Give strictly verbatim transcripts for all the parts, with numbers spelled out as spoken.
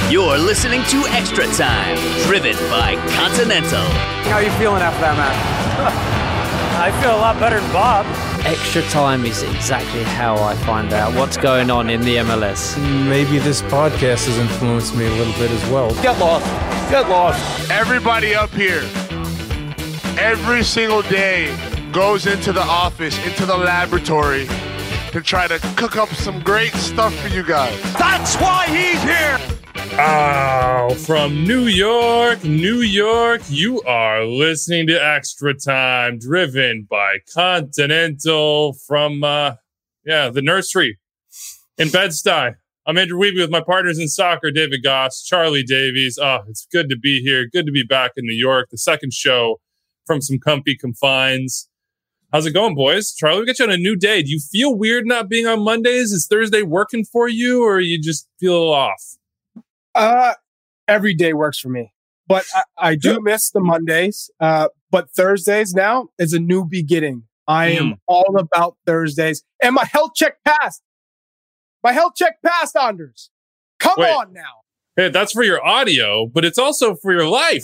You're listening to Extra Time, driven by Continental. How are you feeling after that match? I feel a lot better than Bob. Extra Time is exactly how I find out what's going on in the M L S. Maybe this podcast has influenced me a little bit as well. Get lost. Get lost. Everybody up here, every single day, goes into the office, into the laboratory, to try to cook up some great stuff for you guys. That's why he's here. Oh, from New York, New York, you are listening to Extra Time, driven by Continental from, uh, yeah, the nursery in Bed-Stuy. I'm Andrew Wiebe with my partners in soccer, David Goss, Charlie Davies. Oh, it's good to be here. Good to be back in New York. The second show from some comfy confines. How's it going, boys? Charlie, we got you on a new day. Do you feel weird not being on Mondays? Is Thursday working for you, or you just feel off? Uh, every day works for me, but I, I do miss the Mondays. Uh, but Thursdays now is a new beginning. I am mm. all about Thursdays, and my health check passed. My health check passed, Anders. Come Wait. on now. Hey, that's for your audio, but it's also for your life.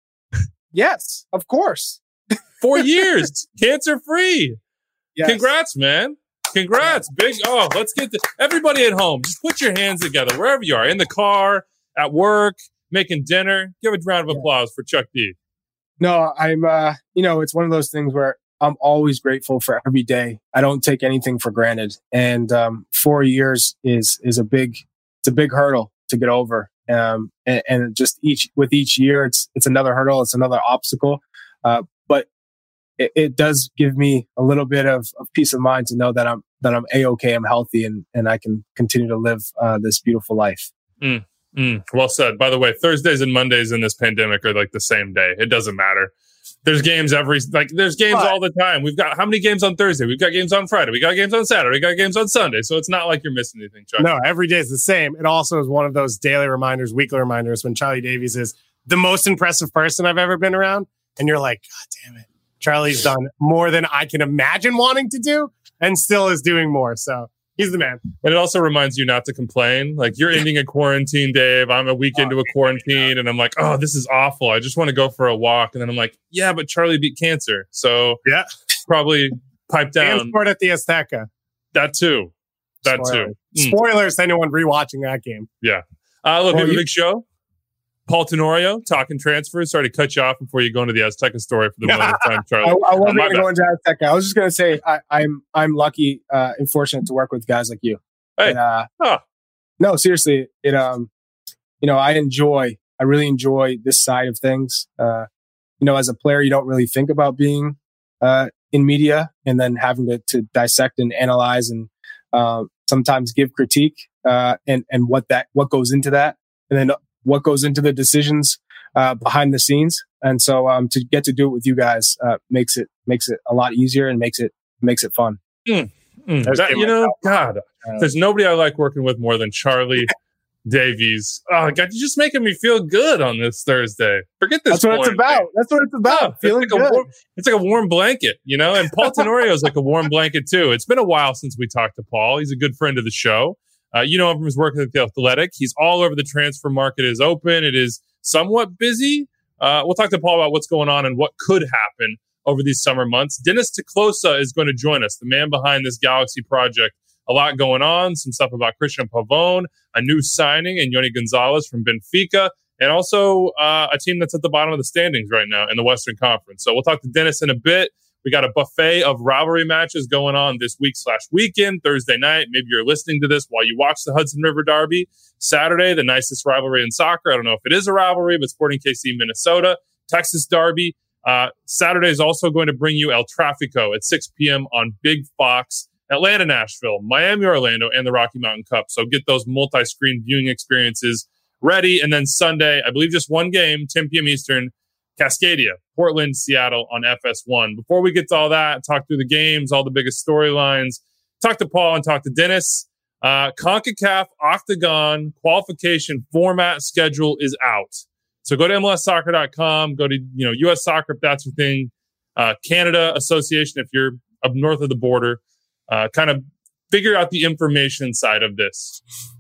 Yes, of course. Four years, cancer free. Yes. Congrats, man. Congrats. Big. Oh, let's get the, everybody at home. Just put your hands together wherever you are, in the car, at work, making dinner. Give a round of applause for Chuck D. No, I'm, uh, you know, it's one of those things where I'm always grateful for every day. I don't take anything for granted. And, um, four years is, is a big, it's a big hurdle to get over. Um, and, and just each, with each year, it's, it's another hurdle. It's another obstacle. Uh, but it, it does give me a little bit of, of peace of mind to know that I'm, that I'm A-okay, I'm healthy, and, and I can continue to live, uh, this beautiful life. Mm, mm, well said. By the way, Thursdays and Mondays in this pandemic are like the same day. It doesn't matter. There's games every, like, there's games but, all the time. We've got how many games on Thursday? We've got games on Friday. We got games on Saturday. We got games on Sunday. So it's not like you're missing anything, Chuck. No, every day is the same. It also is one of those daily reminders, weekly reminders when Charlie Davies is the most impressive person I've ever been around. And you're like, God damn it. Charlie's done more than I can imagine wanting to do and still is doing more. So he's the man. But it also reminds you not to complain. Like, you're ending a quarantine, Dave. I'm a week into a quarantine and I'm like, oh, this is awful. I just want to go for a walk. And then I'm like, yeah, but Charlie beat cancer. So yeah, probably pipe down. And scored at the Azteca. That too. That Spoilers. too. Mm. Spoilers to anyone rewatching that game. Yeah. Uh, look, we Well, have a you- big show. Paul Tenorio talking transfers. Sorry to cut you off before you go into the Azteca story for the millionth time, Charlie. I, I wasn't Oh, my going to go into Azteca. I was just going to say I, I'm I'm lucky uh, and fortunate to work with guys like you. Hey. And, uh, Huh. no, seriously, it um, you know, I enjoy. I really enjoy this side of things. Uh, you know, as a player, you don't really think about being uh, in media and then having to, to dissect and analyze and uh, sometimes give critique uh, and and what that what goes into that, and then what goes into the decisions uh, behind the scenes. And so um, to get to do it with you guys uh, makes it makes it a lot easier and makes it makes it fun. Mm, mm. That, you know, God, there's nobody I like working with more than Charlie Davies. Oh, God, you're just making me feel good on this Thursday. Forget this. That's what it's about. That's what it's about. Oh, Feeling it's, like good. a warm, it's like a warm blanket, you know? And Paul Tenorio is like a warm blanket, too. It's been a while since we talked to Paul. He's a good friend of the show. Uh, you know him from his work at The Athletic. He's all over the transfer market. It is open. It is somewhat busy. Uh, we'll talk to Paul about what's going on and what could happen over these summer months. Dennis Teclosa is going to join us, the man behind this Galaxy project. A lot going on, some stuff about Christian Pavone, a new signing, and Yoni Gonzalez from Benfica, and also uh, a team that's at the bottom of the standings right now in the Western Conference. So we'll talk to Dennis in a bit. We got a buffet of rivalry matches going on this week slash weekend, Thursday night. Maybe you're listening to this while you watch the Hudson River Derby. Saturday, the nicest rivalry in soccer. I don't know if it is a rivalry, but Sporting K C Minnesota, Texas Derby. Uh, Saturday is also going to bring you El Tráfico at six p.m. on Big Fox, Atlanta, Nashville, Miami, Orlando, and the Rocky Mountain Cup. So get those multi-screen viewing experiences ready. And then Sunday, I believe just one game, ten p.m. Eastern, Cascadia, Portland, Seattle on F S one. Before we get to all that, talk through the games, all the biggest storylines, talk to Paul and talk to Dennis. Uh, CONCACAF Octagon qualification format schedule is out. So go to M L S soccer dot com, go to you know U S Soccer if that's your thing, uh, Canada Association if you're up north of the border. Uh, kind of figure out the information side of this.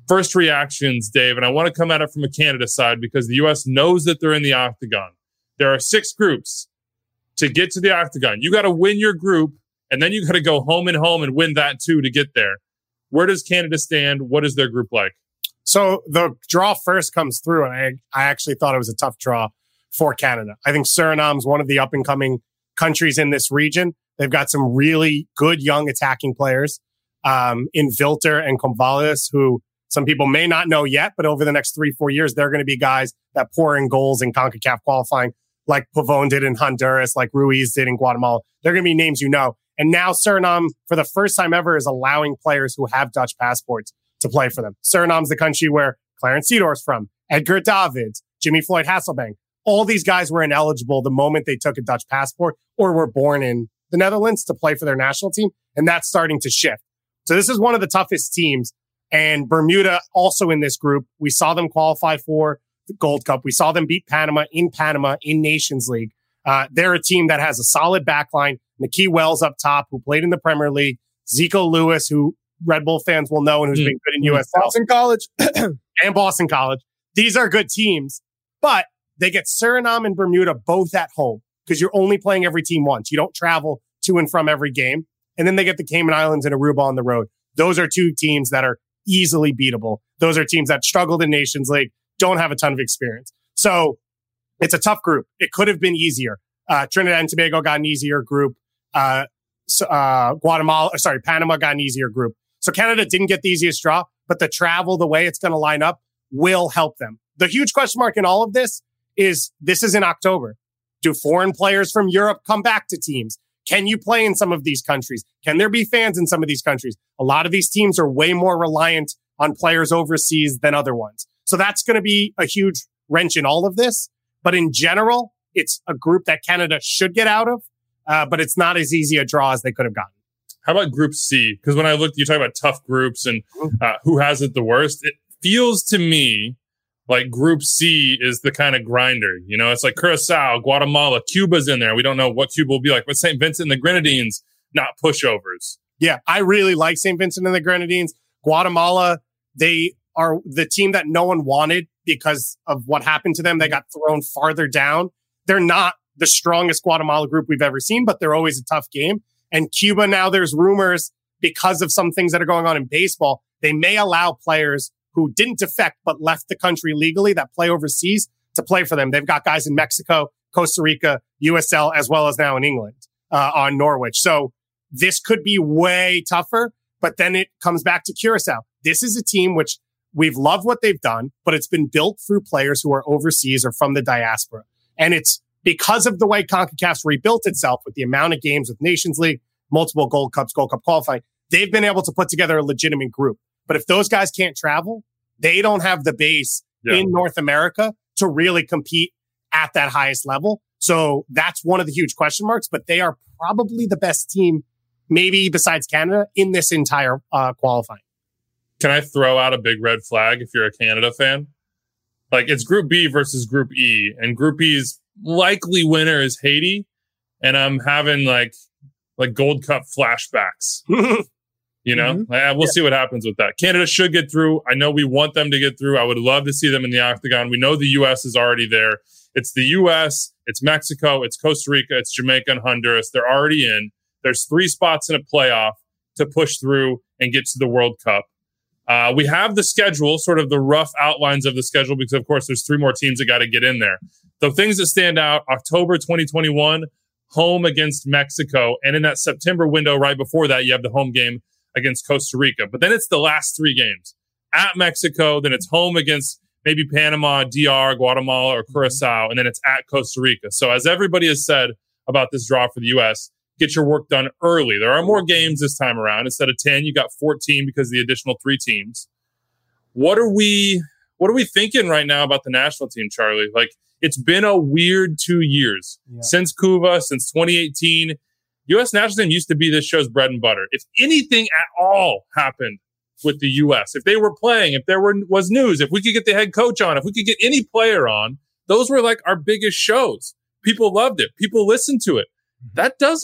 first reactions, Dave, and I want to come at it from a Canada side because the U S knows that they're in the octagon. There are six groups to get to the octagon. You got to win your group, and then you got to go home and home and win that too to get there. Where does Canada stand? What is their group like? So the draw first comes through, and I, I actually thought it was a tough draw for Canada. I think Suriname's one of the up-and-coming countries in this region. They've got some really good young attacking players um, in Vilter and Convalles, who some people may not know yet, but over the next three, four years, they're going to be guys that pour in goals in CONCACAF qualifying, like Pavon did in Honduras, like Ruiz did in Guatemala. They're going to be names you know. And now Suriname, for the first time ever, is allowing players who have Dutch passports to play for them. Suriname's the country where Clarence Seedorf's from, Edgar Davids, Jimmy Floyd Hasselbank. All these guys were ineligible the moment they took a Dutch passport or were born in the Netherlands to play for their national team. And that's starting to shift. So this is one of the toughest teams. And Bermuda also in this group. We saw them qualify for the Gold Cup. We saw them beat Panama in Panama in Nations League. Uh, they're a team that has a solid backline. Nikki Wells up top, who played in the Premier League. Zico Lewis, who Red Bull fans will know and who's mm. been good in U S L. Boston College. and Boston College. These are good teams, but they get Suriname and Bermuda both at home because you're only playing every team once. You don't travel to and from every game. And then they get the Cayman Islands and Aruba on the road. Those are two teams that are easily beatable. Those are teams that struggled in Nations League, don't have a ton of experience. So it's a tough group. It could have been easier. Uh, Trinidad and Tobago got an easier group. Uh, so, uh, Guatemala, sorry, Panama got an easier group. So Canada didn't get the easiest draw, but the travel, the way it's going to line up will help them. The huge question mark in all of this is this is in October. Do foreign players from Europe come back to teams? Can you play in some of these countries? Can there be fans in some of these countries? A lot of these teams are way more reliant on players overseas than other ones. So that's going to be a huge wrench in all of this. But in general, it's a group that Canada should get out of, uh, but it's not as easy a draw as they could have gotten. How about Group C? Because when I looked, you talk about tough groups and uh, who has it the worst. It feels to me like Group C is the kind of grinder. You know, it's like Curacao, Guatemala, Cuba's in there. We don't know what Cuba will be like, but Saint Vincent and the Grenadines, not pushovers. Yeah, I really like Saint Vincent and the Grenadines. Guatemala, they are the team that no one wanted because of what happened to them. They got thrown farther down. They're not the strongest Guatemala group we've ever seen, but they're always a tough game. And Cuba, now there's rumors because of some things that are going on in baseball, they may allow players who didn't defect but left the country legally that play overseas to play for them. They've got guys in Mexico, Costa Rica, U S L, as well as now in England uh, on Norwich. So this could be way tougher, but then it comes back to Curacao. This is a team which we've loved what they've done, but it's been built through players who are overseas or from the diaspora. And it's because of the way CONCACAF's rebuilt itself with the amount of games with Nations League, multiple Gold Cups, Gold Cup qualifying, they've been able to put together a legitimate group. But if those guys can't travel, they don't have the base yeah. in North America to really compete at that highest level. So that's one of the huge question marks, but they are probably the best team, maybe besides Canada, in this entire uh, qualifying. Can I throw out a big red flag if you're a Canada fan? Like, it's Group B versus Group E, and Group E's likely winner is Haiti, and I'm having like like Gold Cup flashbacks. You know, mm-hmm. uh, we'll yeah. see what happens with that. Canada should get through. I know we want them to get through. I would love to see them in the octagon. We know the U S is already there. It's the U S, it's Mexico, it's Costa Rica, it's Jamaica and Honduras. They're already in. There's three spots in a playoff to push through and get to the World Cup. Uh, we have the schedule, sort of the rough outlines of the schedule, because of course there's three more teams that got to get in there. The things that stand out: October twenty twenty-one, home against Mexico. And in that September window right before that, you have the home game against Costa Rica. But then it's the last three games at Mexico. Then it's home against maybe Panama, D R, Guatemala, or Curacao. And then it's at Costa Rica. So as everybody has said about this draw for the U S, get your work done early. There are more games this time around. Instead of ten, you got fourteen because of the additional three teams. What are we, what are we thinking right now about the national team, Charlie? Like, it's been a weird two years yeah. since Cuba, since twenty eighteen. U S national team used to be this show's bread and butter. If anything at all happened with the U S, if they were playing, if there were was news, if we could get the head coach on, if we could get any player on, those were like our biggest shows. People loved it. People listened to it. That doesn't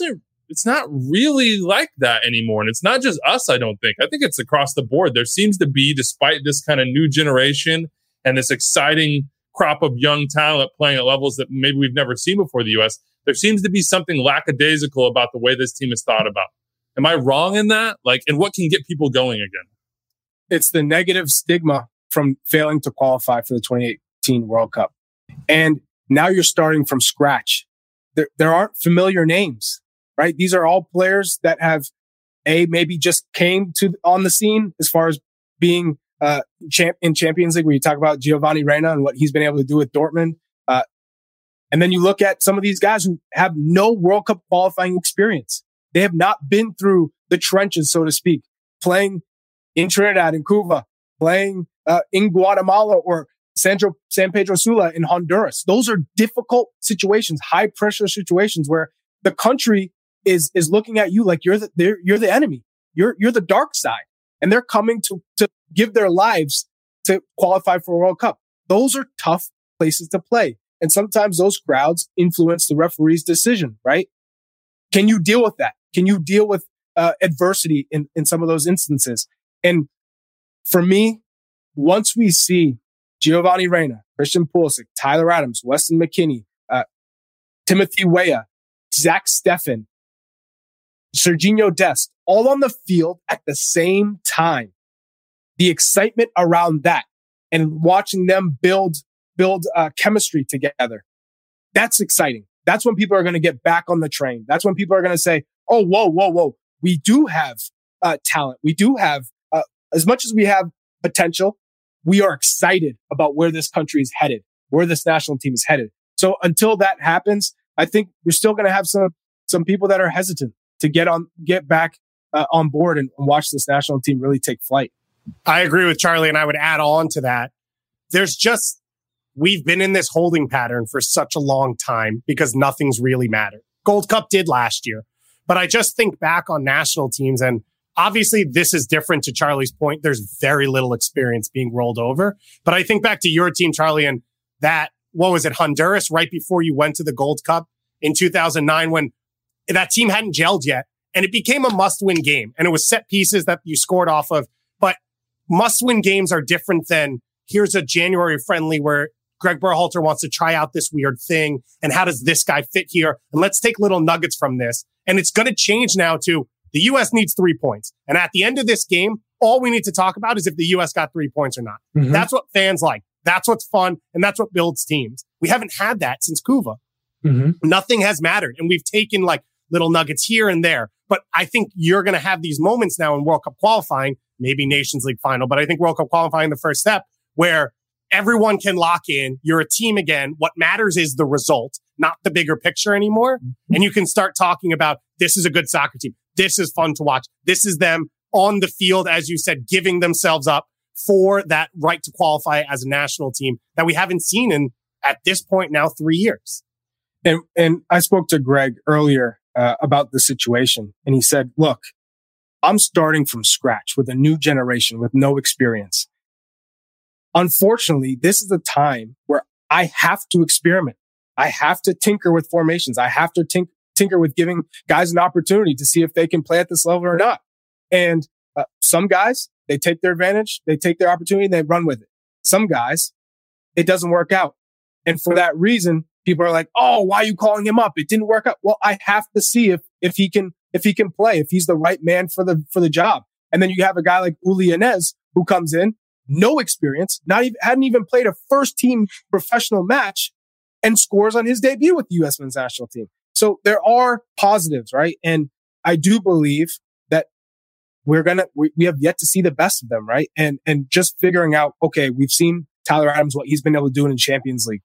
it's not really like that anymore. And it's not just us, I don't think. I think it's across the board. There seems to be, despite this kind of new generation and this exciting crop of young talent playing at levels that maybe we've never seen before the U S, there seems to be something lackadaisical about the way this team is thought about. Am I wrong in that? Like, and what can get people going again? It's the negative stigma from failing to qualify for the twenty eighteen World Cup. And now you're starting from scratch. There, there aren't familiar names, right? These are all players that have a maybe just came to on the scene as far as being uh, champ in Champions League, where you talk about Giovanni Reina and what he's been able to do with Dortmund. Uh, and then you look at some of these guys who have no World Cup qualifying experience. They have not been through the trenches, so to speak, playing in Trinidad and Cuba, playing uh, in Guatemala or San, San Pedro Sula in Honduras. Those are difficult situations, high pressure situations where the country is is looking at you like you're the you're the enemy. You're you're the dark side, and they're coming to to give their lives to qualify for a World Cup. Those are tough places to play, and sometimes those crowds influence the referee's decision. Right? Can you deal with that? Can you deal with uh, adversity in in some of those instances? And for me, once we see Giovanni Reina, Christian Pulisic, Tyler Adams, Weston McKennie, uh, Timothy Weah, Zach Steffen, Serginho Dest, all on the field at the same time. The excitement around that and watching them build build uh, chemistry together, that's exciting. That's when people are going to get back on the train. That's when people are going to say, oh, whoa, whoa, whoa. We do have uh, talent. We do have, uh, as much as we have potential, we are excited about where this country is headed, where this national team is headed. So until that happens, I think you're still going to have some some people that are hesitant to get on, get back uh, on board and watch this national team really take flight. I agree with Charlie, and I would add on to that. There's just, we've been in this holding pattern for such a long time because nothing's really mattered. Gold Cup did last year, but I just think back on national teams, and obviously this is different to Charlie's point. There's very little experience being rolled over, but I think back to your team, Charlie, and that, what was it, Honduras, right before you went to the Gold Cup in two thousand nine, when that team hadn't gelled yet, and it became a must-win game, and it was set pieces that you scored off of. But must-win games are different than here's a January friendly where Greg Berhalter wants to try out this weird thing, and how does this guy fit here? And let's take little nuggets from this. And it's going to change now to the U S needs three points. And at the end of this game, all we need to talk about is if the U S got three points or not. Mm-hmm. That's what fans like. That's what's fun. And that's what builds teams. We haven't had that since Cuba. Mm-hmm. Nothing has mattered. And we've taken like little nuggets here and there. But I think you're going to have these moments now in World Cup qualifying, maybe Nations League final, but I think World Cup qualifying, the first step, where everyone can lock in. You're a team again. What matters is the result, not the bigger picture anymore. Mm-hmm. And you can start talking about, this is a good soccer team. This is fun to watch. This is them on the field, as you said, giving themselves up for that right to qualify as a national team that we haven't seen in, at this point now, three years. And, and I spoke to Greg earlier uh, about the situation, and he said, look, I'm starting from scratch with a new generation with no experience. Unfortunately, this is a time where I have to experiment. I have to tinker with formations. I have to tinker tinker with giving guys an opportunity to see if they can play at this level or not. And uh, some guys, they take their advantage, they take their opportunity, and they run with it. Some guys, it doesn't work out. And for that reason, people are like, oh, why are you calling him up? It didn't work out. Well, I have to see if if he can if he can play, if he's the right man for the for the job. And then you have a guy like Uli Yanez who comes in, no experience, not even hadn't even played a first team professional match, and scores on his debut with the U S men's national team. So there are positives, right? And I do believe that we're going to, we, we have yet to see the best of them, right? And, and just figuring out, okay, we've seen Tyler Adams, what he's been able to do in Champions League.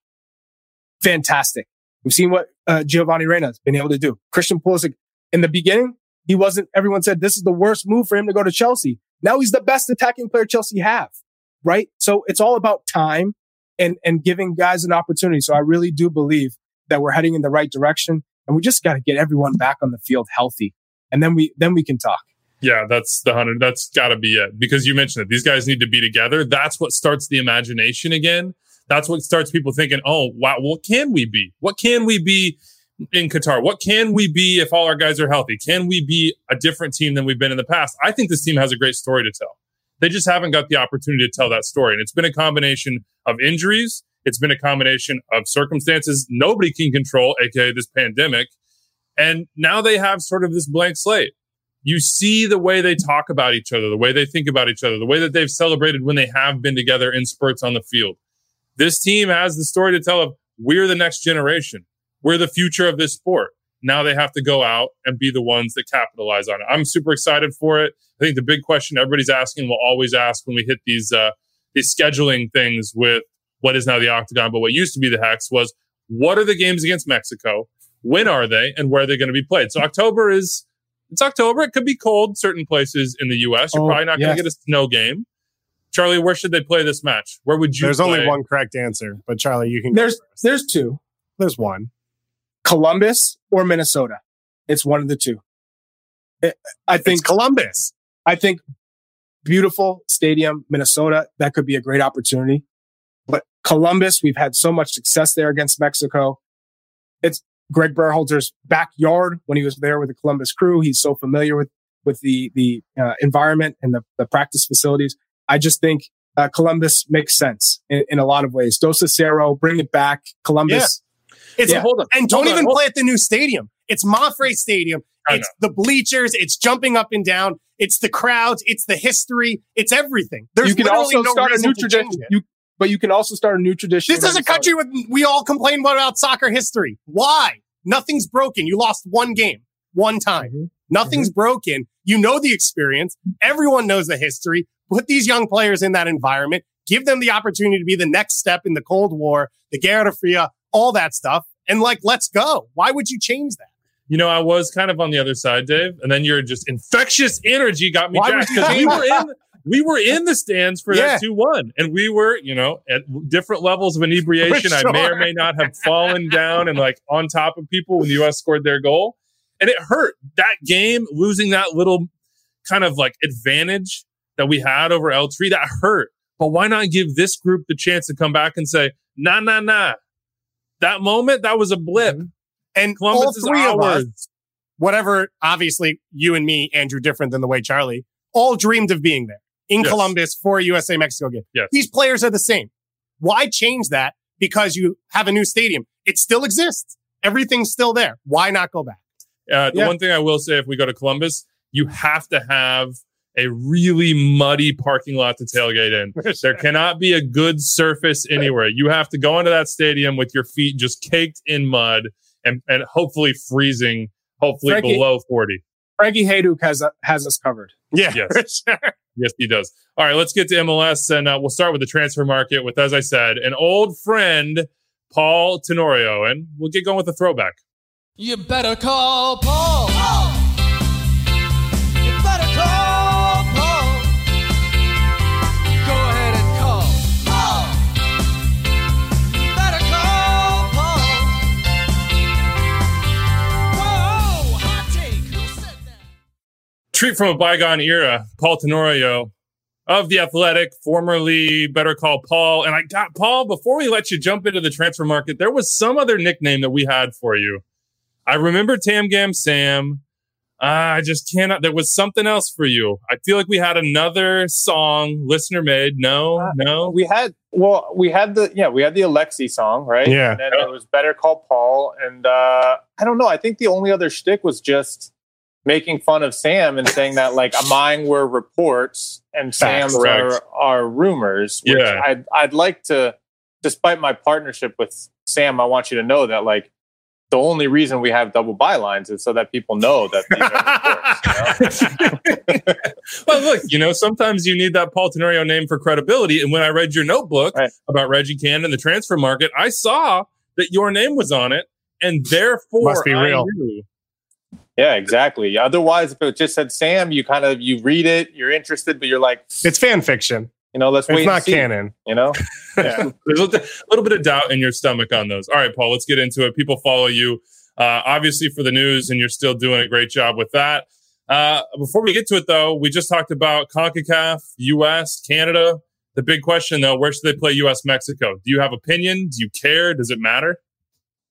Fantastic. We've seen what uh, Giovanni Reina has been able to do. Christian Pulisic, in the beginning, he wasn't, everyone said this is the worst move for him to go to Chelsea. Now he's the best attacking player Chelsea have, right? So it's all about time and, and giving guys an opportunity. So I really do believe that we're heading in the right direction. And we just got to get everyone back on the field healthy. And then we then we can talk. Yeah, that's the hundred. That's got to be it. Because you mentioned it. These guys need to be together. That's what starts the imagination again. That's what starts people thinking, oh, wow, what can we be? What can we be in Qatar? What can we be if all our guys are healthy? Can we be a different team than we've been in the past? I think this team has a great story to tell. They just haven't got the opportunity to tell that story. And it's been a combination of injuries. It's been a combination of circumstances nobody can control, aka this pandemic. And now they have sort of this blank slate. You see the way they talk about each other, the way they think about each other, the way that they've celebrated when they have been together in spurts on the field. This team has the story to tell of we're the next generation. We're the future of this sport. Now they have to go out and be the ones that capitalize on it. I'm super excited for it. I think the big question everybody's asking, we'll always ask when we hit these uh, these scheduling things with what is now the Octagon, but what used to be the Hex was, what are the games against Mexico? When are they? And where are they going to be played? So October is, it's October. It could be cold certain places in the U S. You're oh, probably not yes. going to get a snow game. Charlie, where should they play this match? Where would you There's play? only one correct answer, but Charlie, you can. There's there's two. There's one. Columbus or Minnesota. It's one of the two. It, I think it's Columbus. I think beautiful stadium, Minnesota. That could be a great opportunity. But Columbus, we've had so much success there against Mexico. It's Greg Berhalter's backyard when he was there with the Columbus Crew. He's so familiar with with the the uh, environment and the, the practice facilities. I just think uh, Columbus makes sense in, in a lot of ways. Dos a Cero, bring it back. Columbus. Yeah. It's Yeah. Hold on. and don't Hold on, even hold play at the new stadium. It's Mafre Stadium. I It's the bleachers. It's jumping up and down. It's the crowds. It's the history. It's everything. There's You can literally also no start a reason new to tradition. change it. You, but you can also start a new tradition. This is a country with, we all complain about soccer history. Why? Nothing's broken. You lost one game, one time. Mm-hmm. Nothing's mm-hmm. broken. You know the experience. Everyone knows the history. Put these young players in that environment. Give them the opportunity to be the next step in the Cold War, the Guerra Fria, all that stuff. And like, let's go. Why would you change that? You know, I was kind of on the other side, Dave, and then your just infectious energy got me Why jacked would you because we change were in we were in the stands for Yeah. that two one, and we were, you know, at different levels of inebriation. For sure. I may or may not have fallen down and like on top of people when the U S scored their goal, and it hurt. That game, losing that little kind of like advantage that we had over El Tri, that hurt. But why not give this group the chance to come back and say, nah, nah, nah. That moment, that was a blip. And Columbus all is three of ours. us, whatever, obviously, you and me, Andrew, different than the way Charlie, all dreamed of being there in Yes. Columbus for a U S A Mexico game. Yes. These players are the same. Why change that because you have a new stadium? It still exists. Everything's still there. Why not go back? Uh, the Yeah. one thing I will say, if we go to Columbus, you have to have a really muddy parking lot to tailgate in. There cannot be a good surface anywhere. You have to go into that stadium with your feet just caked in mud and, and hopefully freezing, hopefully Frankie- below forty. Frankie Hayduk has has us covered. Yeah, Yes. for sure. Yes, he does. All right, let's get to M L S, and uh, we'll start with the transfer market with, as I said, an old friend, Paul Tenorio, and we'll get going with the throwback. You better call Paul. You better call Paul. Go ahead and call Paul. You better call Paul. Whoa, hot take. Who said that? Treat from a bygone era, Paul Tenorio of The Athletic, formerly Better Call Paul. And I got, Paul, before we let you jump into the transfer market, there was some other nickname that we had for you. I remember Tam Gam Sam. Uh, I just cannot. There was something else for you. I feel like we had another song listener made. No, Uh, no. We had well, we had the yeah, we had the Alexi song, right? Yeah. And then it was Better Call Paul, and uh, I don't know. I think the only other shtick was just making fun of Sam and saying that like mine were reports and Sam's Correct. are, are rumors. Which Yeah. I'd I'd like to, despite my partnership with Sam, I want you to know that like the only reason we have double bylines is so that people know that these are reports. You know? Well, look, you know, sometimes you need that Paul Tenorio name for credibility. And when I read your notebook Right. about Reggie Cannon and the transfer market, I saw that your name was on it, and therefore Must be I real. knew. Yeah, exactly. Otherwise, if it just said Sam, you kind of you read it, you're interested, but you're like, It's fan fiction. you know, let's wait. It's and not see, canon. You know, yeah. There's a li- little bit of doubt in your stomach on those. All right, Paul, let's get into it. People follow you, uh, obviously, for the news, and you're still doing a great job with that. Uh, before we get to it, though, we just talked about CONCACAF, U S, Canada. The big question, though, where should they play U S Mexico? Do you have opinion? Do you care? Does it matter?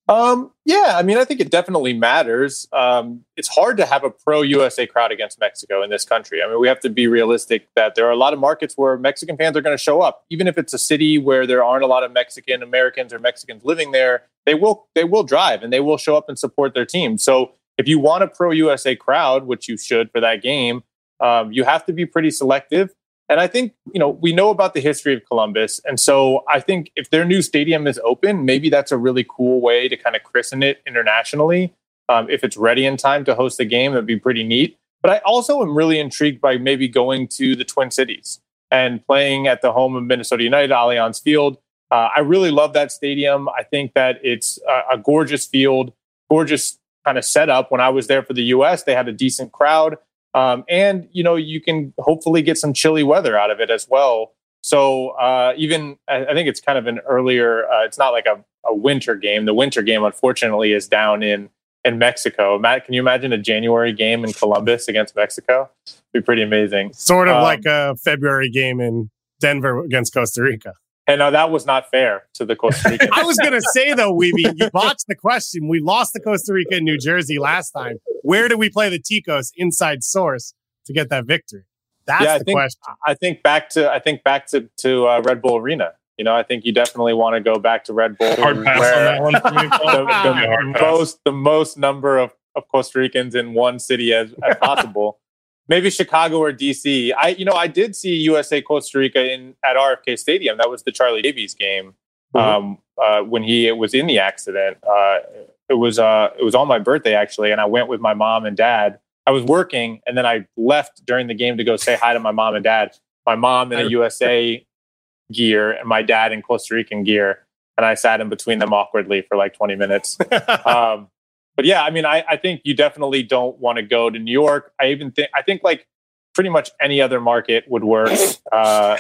Um, yeah, I mean, I think it definitely matters. Um, it's hard to have a pro-U S A crowd against Mexico in this country. I mean, we have to be realistic that there are a lot of markets where Mexican fans are going to show up. Even if it's a city where there aren't a lot of Mexican Americans or Mexicans living there, they will they will drive and they will show up and support their team. So if you want a pro-U S A crowd, which you should for that game, um, you have to be pretty selective. And I think, you know, we know about the history of Columbus. And so I think if their new stadium is open, maybe that's a really cool way to kind of christen it internationally. Um, if it's ready in time to host the game, that'd be pretty neat. But I also am really intrigued by maybe going to the Twin Cities and playing at the home of Minnesota United, Allianz Field. Uh, I really love that stadium. I think that it's a, a gorgeous field, gorgeous kind of setup. When I was there for the U S, they had a decent crowd. Um, and, you know, you can hopefully get some chilly weather out of it as well. So uh, even I, I think it's kind of an earlier, uh, it's not like a, a winter game. The winter game, unfortunately, is down in, in Mexico. Matt, can you imagine a January game in Columbus against Mexico? It'd be pretty amazing. Sort of um, like a February game in Denver against Costa Rica. And now that was not fair to the Costa Rican. I was going to say, though, Weeby, you botched the question. We lost to Costa Rica in New Jersey last time. Where do we play the Ticos inside source to get that victory? That's yeah, I the think, question. I think back to I think back to to uh, Red Bull Arena. You know, I think you definitely want to go back to Red Bull. Hard pass on that one for me, Paul. the, the most the most number of, of Costa Ricans in one city as, as possible. Maybe Chicago or D C. I, you know, I did see U S A Costa Rica in at R F K Stadium. That was the Charlie Davies game mm-hmm. um, uh, when he was in the accident. Uh, it was uh, it was on my birthday actually, and I went with my mom and dad. I was working, and then I left during the game to go say hi to my mom and dad. My mom in a U S A gear, and my dad in Costa Rican gear, and I sat in between them awkwardly for like twenty minutes. um, But yeah, I mean, I, I think you definitely don't want to go to New York. I even think I think like pretty much any other market would work. Uh,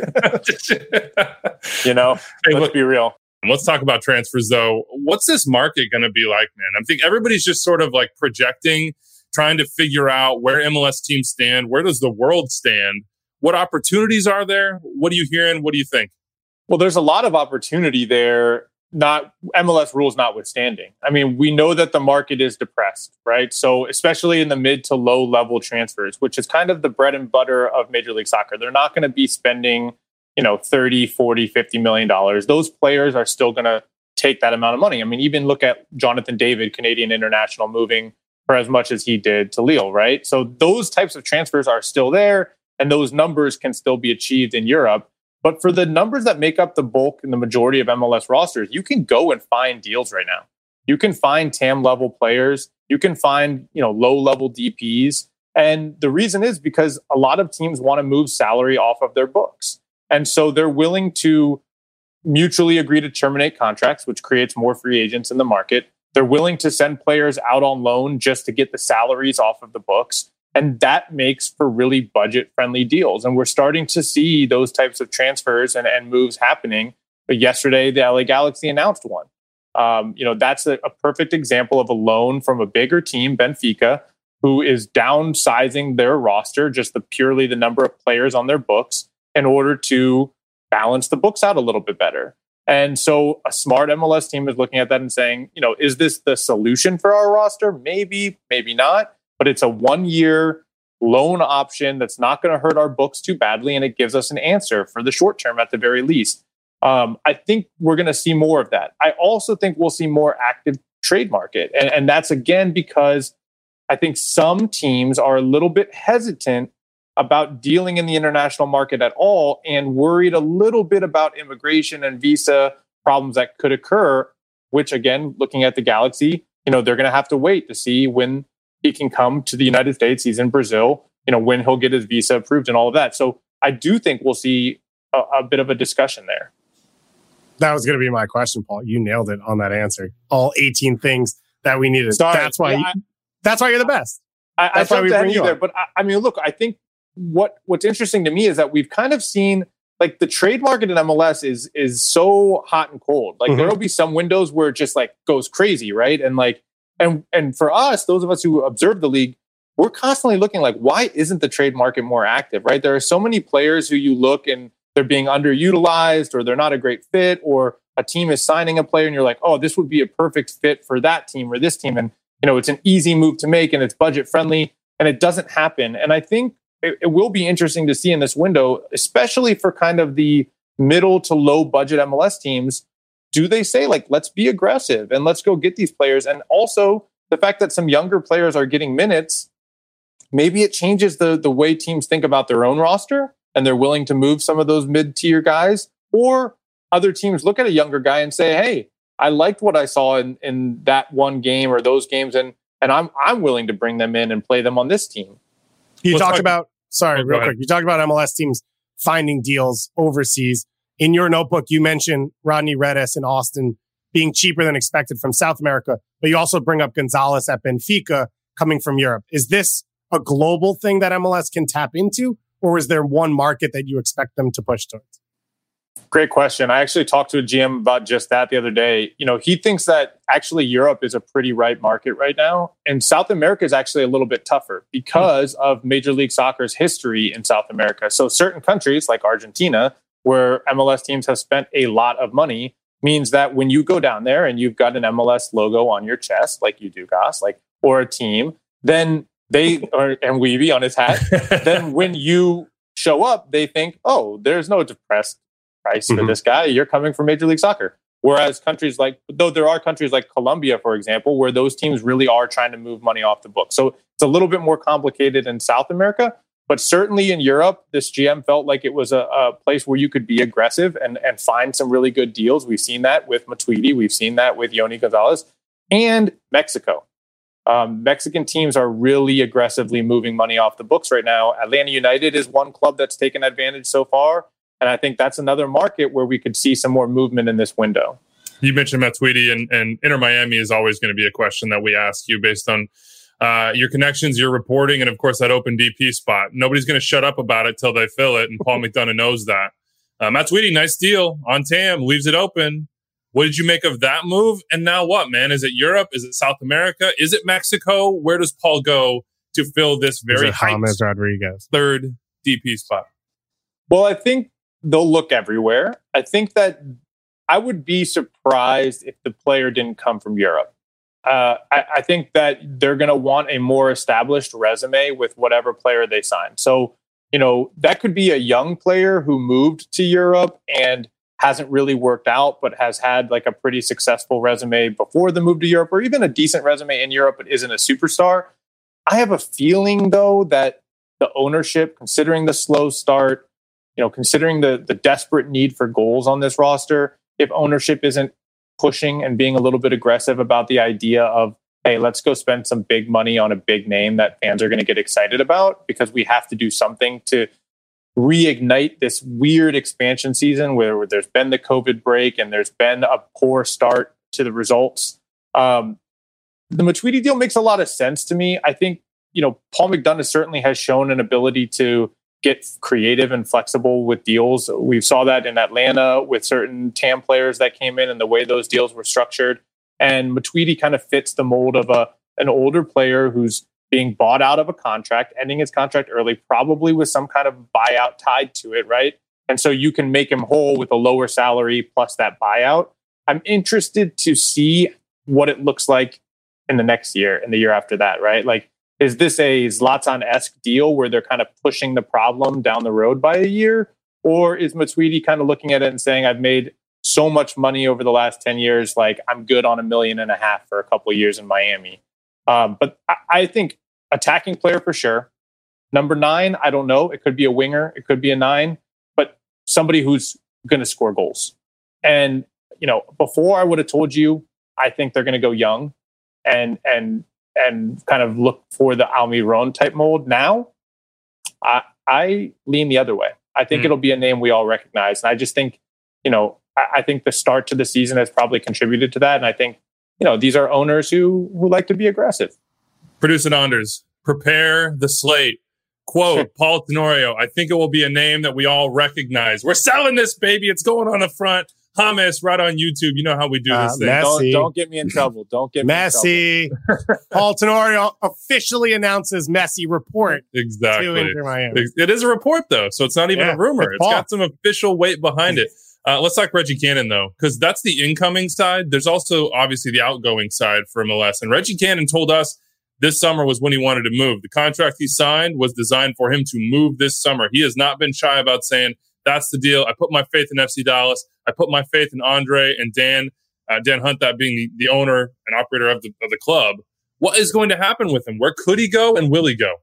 you know, hey, let's look, be real. Let's talk about transfers, though. What's this market going to be like, man? I think everybody's just sort of like projecting, trying to figure out where M L S teams stand. Where does the world stand? What opportunities are there? What are you hearing? What do you think? Well, there's a lot of opportunity there. Not M L S rules notwithstanding. I mean, we know that the market is depressed, right? So especially in the mid to low level transfers, which is kind of the bread and butter of Major League Soccer. They're not going to be spending, you know, thirty, forty, fifty million dollars. Those players are still going to take that amount of money. I mean, even look at Jonathan David, Canadian international, moving for as much as he did to Lille, right? So those types of transfers are still there, and those numbers can still be achieved in Europe. But for the numbers that make up the bulk and the majority of M L S rosters, you can go and find deals right now. You can find T A M level players. You can find, you know, low level D Ps. And the reason is because a lot of teams want to move salary off of their books. And so they're willing to mutually agree to terminate contracts, which creates more free agents in the market. They're willing to send players out on loan just to get the salaries off of the books. And that makes for really budget-friendly deals. And we're starting to see those types of transfers and, and moves happening. But yesterday, the L A Galaxy announced one. Um, you know, that's a, a perfect example of a loan from a bigger team, Benfica, who is downsizing their roster, just the purely the number of players on their books, in order to balance the books out a little bit better. And so a smart M L S team is looking at that and saying, you know, is this the solution for our roster? Maybe, maybe not. But it's a one-year loan option that's not going to hurt our books too badly, and it gives us an answer for the short term at the very least. Um, I think we're going to see more of that. I also think we'll see more active trade market, and, and that's again because I think some teams are a little bit hesitant about dealing in the international market at all, and worried a little bit about immigration and visa problems that could occur. Which again, looking at the Galaxy, you know, they're going to have to wait to see when he can come to the United States. He's in Brazil, you know, when he'll get his visa approved and all of that. So I do think we'll see a, a bit of a discussion there. That was going to be my question, Paul. You nailed it on that answer. All eighteen things that we needed. Sorry, that's why. yeah, you, I, that's why you're the best. I, that's I why we jumped bring ahead you there. on. But I, I mean, look, I think what what's interesting to me is that we've kind of seen like the trade market in M L S is is so hot and cold. Like mm-hmm. there will be some windows where it just like goes crazy, right? And like. And and for us, those of us who observe the league, we're constantly looking like, why isn't the trade market more active, right? There are so many players who you look and they're being underutilized or they're not a great fit or a team is signing a player and you're like, oh, this would be a perfect fit for that team or this team. And, you know, it's an easy move to make and it's budget friendly, and it doesn't happen. And I think it, it will be interesting to see in this window, especially for kind of the middle to low budget M L S teams. Do they say, like, let's be aggressive and let's go get these players? And also the fact that some younger players are getting minutes, maybe it changes the, the way teams think about their own roster and they're willing to move some of those mid-tier guys. Or other teams look at a younger guy and say, hey, I liked what I saw in, in that one game or those games, and and I'm I'm willing to bring them in and play them on this team. You Let's talked talk- about, sorry, Oh, go real ahead. quick. You talked about M L S teams finding deals overseas. In your notebook, you mentioned Rodney Redis in Austin being cheaper than expected from South America, but you also bring up Gonzalez at Benfica coming from Europe. Is this a global thing that M L S can tap into, or is there one market that you expect them to push towards? Great question. I actually talked to a G M about just that the other day. You know, he thinks that actually Europe is a pretty ripe market right now. And South America is actually a little bit tougher because of Major League Soccer's history in South America. So certain countries like Argentina, where M L S teams have spent a lot of money, means that when you go down there and you've got an M L S logo on your chest, like you do, Goss, like, or a team, then they, or, and Weeby on his hat, then when you show up, they think, oh, there's no depressed price Mhm. for this guy. You're coming from Major League Soccer. Whereas countries like, though there are countries like Colombia, for example, where those teams really are trying to move money off the book. So it's a little bit more complicated in South America, but certainly in Europe, this G M felt like it was a, a place where you could be aggressive and, and find some really good deals. We've seen that with Matuidi. We've seen that with Yoni Gonzalez and Mexico. Um, Mexican teams are really aggressively moving money off the books right now. Atlanta United is one club that's taken advantage so far. And I think that's another market where we could see some more movement in this window. You mentioned Matuidi, and, and Inter Miami is always going to be a question that we ask you based on uh, your connections, your reporting, and of course that open D P spot. Nobody's going to shut up about it till they fill it, and Paul McDonough knows that. Uh, Matuidi, nice deal on T A M, leaves it open. What did you make of that move? And now what, man? Is it Europe? Is it South America? Is it Mexico? Where does Paul go to fill this very hyped James Rodriguez third D P spot? Well, I think they'll look everywhere. I think that I would be surprised if the player didn't come from Europe. Uh, I, I think that they're going to want a more established resume with whatever player they sign. So, you know, that could be a young player who moved to Europe and hasn't really worked out, but has had like a pretty successful resume before the move to Europe, or even a decent resume in Europe, but isn't a superstar. I have a feeling, though, that the ownership, considering the slow start, you know, considering the the desperate need for goals on this roster, if ownership isn't pushing and being a little bit aggressive about the idea of, hey, let's go spend some big money on a big name that fans are going to get excited about, because we have to do something to reignite this weird expansion season where, where there's been the COVID break and there's been a poor start to the results. Um, the Matuidi deal makes a lot of sense to me. I think, you know, Paul McDonough certainly has shown an ability to get creative and flexible with deals. We saw that in Atlanta with certain T A M players that came in and the way those deals were structured. And Matuidi kind of fits the mold of a an older player who's being bought out of a contract, ending his contract early, probably with some kind of buyout tied to it, right? And so you can make him whole with a lower salary plus that buyout. I'm interested to see what it looks like in the next year and the year after that, right? Like, is this a Zlatan-esque deal where they're kind of pushing the problem down the road by a year? Or is Matuidi kind of looking at it and saying, I've made so much money over the last ten years, like I'm good on a million and a half for a couple of years in Miami? Um, but I, I think attacking player for sure. Number nine, I don't know. It could be a winger. It could be a nine, but somebody who's going to score goals. And, you know, before I would have told you, I think they're going to go young and, and, and kind of look for the Almiron type mold. Now, I, I lean the other way. I think mm. it'll be a name we all recognize. And I just think, you know, I, I think the start to the season has probably contributed to that. And I think, you know, these are owners who, who like to be aggressive. Producer Anders, prepare the slate. Quote, Paul Tenorio, I think it will be a name that we all recognize. We're selling this, baby. It's going on the front. Hummus, right on YouTube. You know how we do Uh, this thing. Don't, don't get me in trouble. Don't get me Messi. in trouble. Paul Tenorio officially announces Messi report to Exactly. Inter Miami. It is a report, though, so it's not even Yeah, a rumor. it's It's Paul. got some official weight behind it. Uh, let's talk Reggie Cannon, though, because that's the incoming side. There's also obviously the outgoing side for M L S. And Reggie Cannon told us this summer was when he wanted to move. The contract he signed was designed for him to move this summer. He has not been shy about saying, that's the deal. I put my faith in F C Dallas. I put my faith in Andre and Dan, uh, Dan Hunt, that being the, the owner and operator of the, of the club. What is going to happen with him? Where could he go and will he go?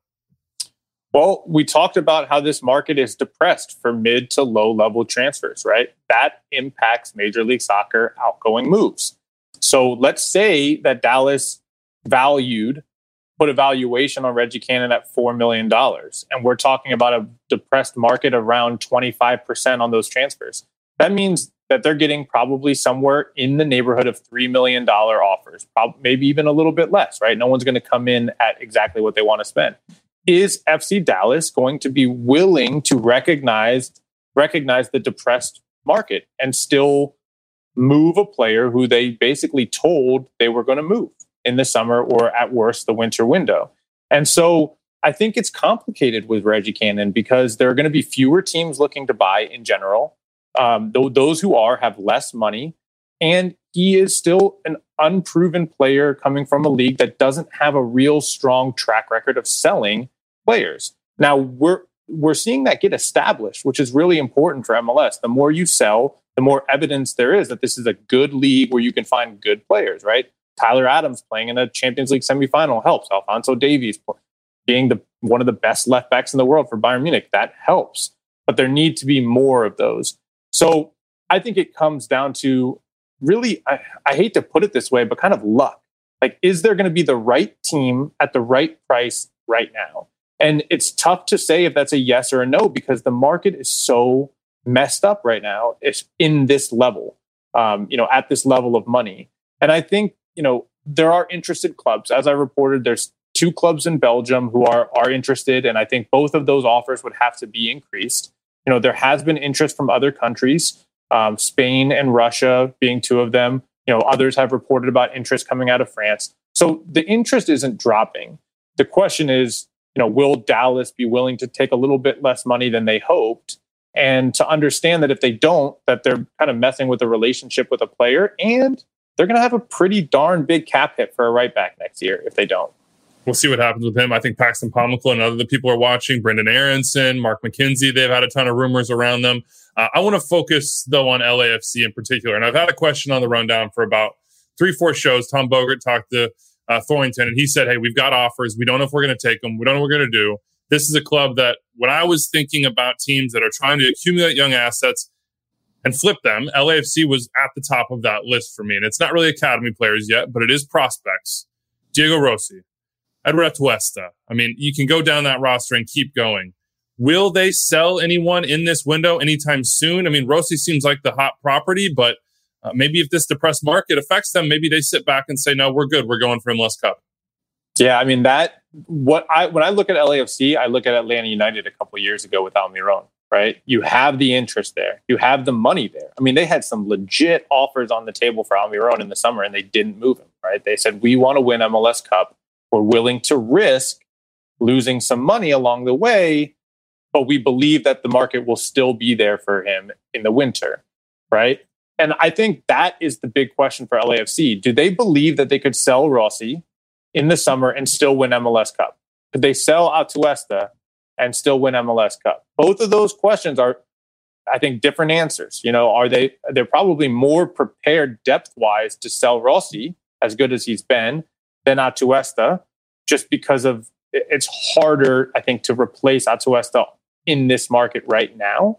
Well, we talked about how this market is depressed for mid to low level transfers, right? That impacts Major League Soccer outgoing moves. So let's say that Dallas valued, put a valuation on Reggie Cannon at four million dollars. And we're talking about a depressed market around twenty-five percent on those transfers. That means that they're getting probably somewhere in the neighborhood of three million dollars offers, probably, maybe even a little bit less, right? No one's going to come in at exactly what they want to spend. Is F C Dallas going to be willing to recognize recognize the depressed market and still move a player who they basically told they were going to move in the summer or at worst the winter window? And so I think it's complicated with Reggie Cannon because there are going to be fewer teams looking to buy in general. Um, th- those who are have less money, and he is still an unproven player coming from a league that doesn't have a real strong track record of selling players. Now we're we're seeing that get established, which is really important for M L S. The more you sell, the more evidence there is that this is a good league where you can find good players, right? Tyler Adams playing in a Champions League semifinal helps. Alphonso Davies being the one of the best left backs in the world for Bayern Munich, that helps. But there need to be more of those. So I think it comes down to really, I, I hate to put it this way, but kind of luck. Like, is there going to be the right team at the right price right now? And it's tough to say if that's a yes or a no because the market is so messed up right now. It's in this level, um, you know, at this level of money. And I think, you know, there are interested clubs. As I reported, there's two clubs in Belgium who are are interested. And I think both of those offers would have to be increased. You know, there has been interest from other countries, um, Spain and Russia being two of them. You know, others have reported about interest coming out of France. So the interest isn't dropping. The question is, you know, will Dallas be willing to take a little bit less money than they hoped? And to understand that if they don't, that they're kind of messing with the relationship with a player, and they're going to have a pretty darn big cap hit for a right back next year if they don't. We'll see what happens with him. I think Paxton Pomykal and other people are watching. Brendan Aronson, Mark McKenzie, they've had a ton of rumors around them. Uh, I want to focus, though, on L A F C in particular. And I've had a question on the rundown for about three, four shows. Tom Bogert talked to uh, Thorrington, and he said, hey, we've got offers. We don't know if we're going to take them. We don't know what we're going to do. This is a club that when I was thinking about teams that are trying to accumulate young assets and flip them, L A F C was at the top of that list for me. And it's not really academy players yet, but it is prospects. Diego Rossi, Edward Atuesta. I mean, you can go down that roster and keep going. Will they sell anyone in this window anytime soon? I mean, Rossi seems like the hot property, but uh, maybe if this depressed market affects them, maybe they sit back and say, no, we're good. We're going for M L S Cup. Yeah, I mean, that what I when I look at L A F C, I look at Atlanta United a couple of years ago with Almiron, right? You have the interest there. You have the money there. I mean, they had some legit offers on the table for Almiron in the summer, and they didn't move him, right? They said, we want to win M L S Cup. We're willing to risk losing some money along the way, but we believe that the market will still be there for him in the winter, right? And I think that is the big question for L A F C. Do they believe that they could sell Rossi in the summer and still win M L S Cup? Could they sell Atuesta and still win M L S Cup? Both of those questions are, I think, different answers. You know, are they, they're probably more prepared depth-wise to sell Rossi, as good as he's been, than Atuesta, just because of it's harder, I think, to replace Atuesta in this market right now.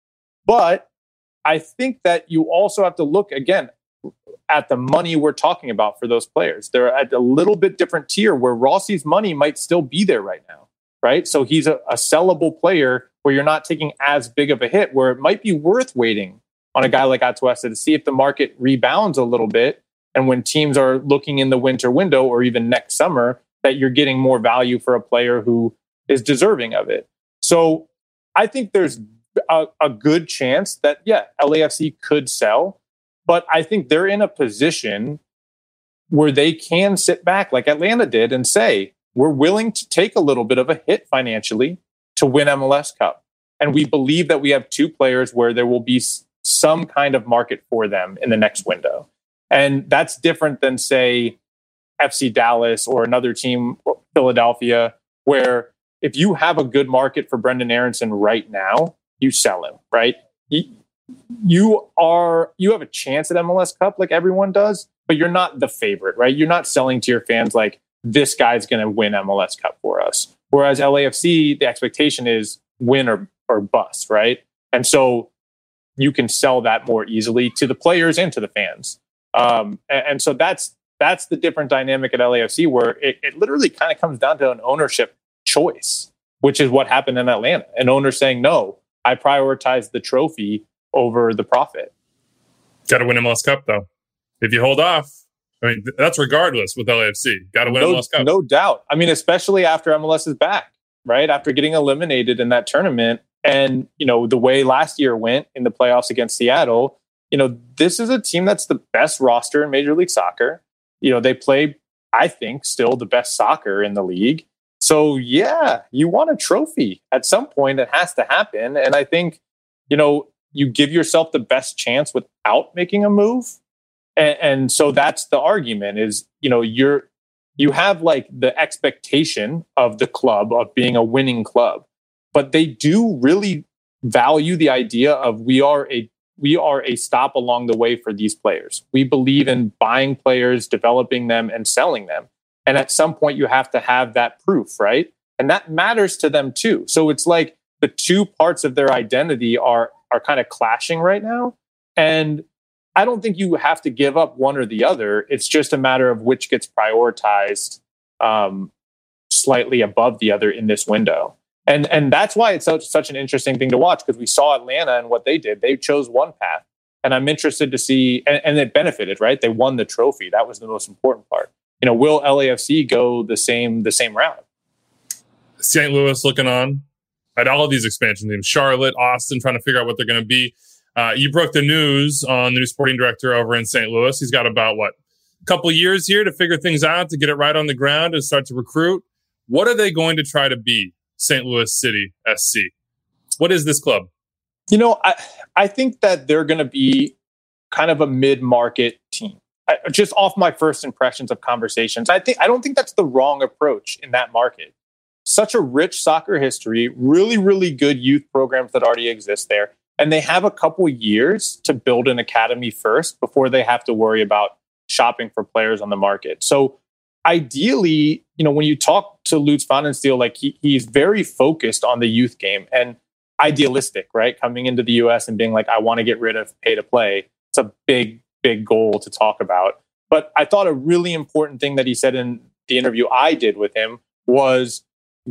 But I think that you also have to look again at the money we're talking about for those players. They're at a little bit different tier where Rossi's money might still be there right now, right? So he's a, a sellable player where you're not taking as big of a hit, where it might be worth waiting on a guy like Atuesta to see if the market rebounds a little bit. And when teams are looking in the winter window or even next summer, that you're getting more value for a player who is deserving of it. So I think there's a, a good chance that, yeah, L A F C could sell, but I think they're in a position where they can sit back like Atlanta did and say, we're willing to take a little bit of a hit financially to win M L S Cup. And we believe that we have two players where there will be some kind of market for them in the next window. And that's different than, say, F C Dallas or another team, Philadelphia, where if you have a good market for Brendan Aronson right now, you sell him, right? You are you have a chance at M L S Cup like everyone does, but you're not the favorite, right? You're not selling to your fans like this guy's going to win M L S Cup for us. Whereas L A F C, the expectation is win or, or bust, right? And so you can sell that more easily to the players and to the fans. Um, and, and so that's that's the different dynamic at L A F C, where it, it literally kind of comes down to an ownership choice, which is what happened in Atlanta. An owner saying, no, I prioritize the trophy over the profit. Got to win M L S Cup, though. If you hold off, I mean, that's regardless with L A F C. Got to win no, M L S Cup. No doubt. I mean, especially after M L S is back, right? After getting eliminated in that tournament. And, you know, the way last year went in the playoffs against Seattle, you know, this is a team that's the best roster in Major League Soccer. You know, they play, I think, still the best soccer in the league. So, yeah, you want a trophy. At some point, it has to happen. And I think, you know, you give yourself the best chance without making a move. And, and so that's the argument is, you know, you're, you have like the expectation of the club of being a winning club, but they do really value the idea of we are a we are a stop along the way for these players. We believe in buying players, developing them, and selling them. And at some point, you have to have that proof, right? And that matters to them too. So it's like the two parts of their identity are are kind of clashing right now. And I don't think you have to give up one or the other. It's just a matter of which gets prioritized um, slightly above the other in this window. And and that's why it's such, such an interesting thing to watch, because we saw Atlanta and what they did. They chose one path. And I'm interested to see, and, and it benefited, right? They won the trophy. That was the most important part. You know, will L A F C go the same the same route? Saint Louis looking on at all of these expansion teams. Charlotte, Austin, trying to figure out what they're going to be. Uh, you broke the news on the new sporting director over in Saint Louis. He's got about, what, a couple years here to figure things out, to get it right on the ground and start to recruit. What are they going to try to be, Saint Louis City S C? What is this club? You know, I, I think that they're going to be kind of a mid-market team. I, just off my first impressions of conversations, I think I don't think that's the wrong approach in that market. Such a rich soccer history, really, really good youth programs that already exist there. And they have a couple years to build an academy first before they have to worry about shopping for players on the market. So ideally, you know, when you talk to Lutz Pfannenstiel, like he, he's very focused on the youth game and idealistic, right? Coming into the U S and being like, I want to get rid of pay to play. It's a big, big goal to talk about. But I thought a really important thing that he said in the interview I did with him was,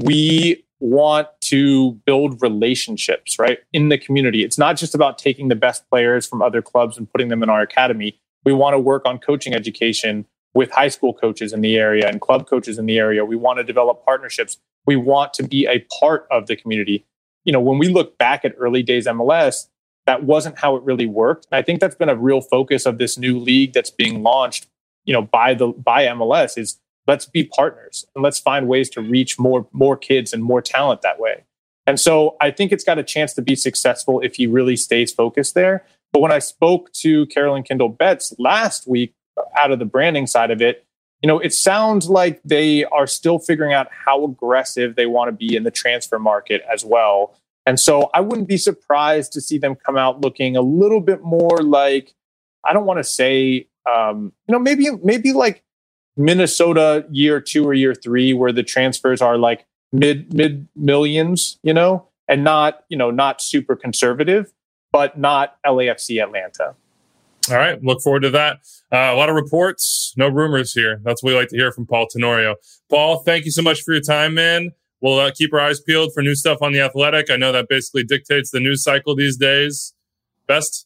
we want to build relationships, right, in the community. It's not just about taking the best players from other clubs and putting them in our academy. We want to work on coaching education with high school coaches in the area and club coaches in the area. We want to develop partnerships. We want to be a part of the community. You know, when we look back at early days M L S, that wasn't how it really worked. I think that's been a real focus of this new league that's being launched, you know, by the by M L S is, let's be partners and let's find ways to reach more, more kids and more talent that way. And so I think it's got a chance to be successful if he really stays focused there. But when I spoke to Carolyn Kindle Betts last week out of the branding side of it, you know, it sounds like they are still figuring out how aggressive they want to be in the transfer market as well. And so I wouldn't be surprised to see them come out looking a little bit more like, I don't want to say, um, you know, maybe, maybe like, Minnesota year two or year three, where the transfers are like mid mid millions, you know, and not, you know, not super conservative, but not L A F C Atlanta. All right. Look forward to that. Uh, a lot of reports, no rumors here. That's what we like to hear from Paul Tenorio. Paul, thank you so much for your time, man. We'll uh, keep our eyes peeled for new stuff on The Athletic. I know that basically dictates the news cycle these days. Best.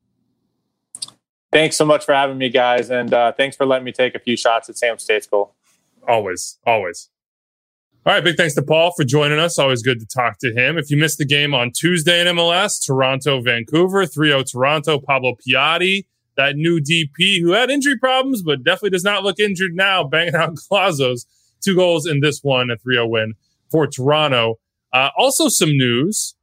Thanks so much for having me, guys. And uh, thanks for letting me take a few shots at Sam State's goal. Always, always. All right, big thanks to Paul for joining us. Always good to talk to him. If you missed the game on Tuesday in M L S, Toronto, Vancouver, three oh Toronto, Pablo Piatti, that new D P who had injury problems, but definitely does not look injured now, banging out Glazos. Two goals in this one, a three oh win for Toronto. Uh, also some news.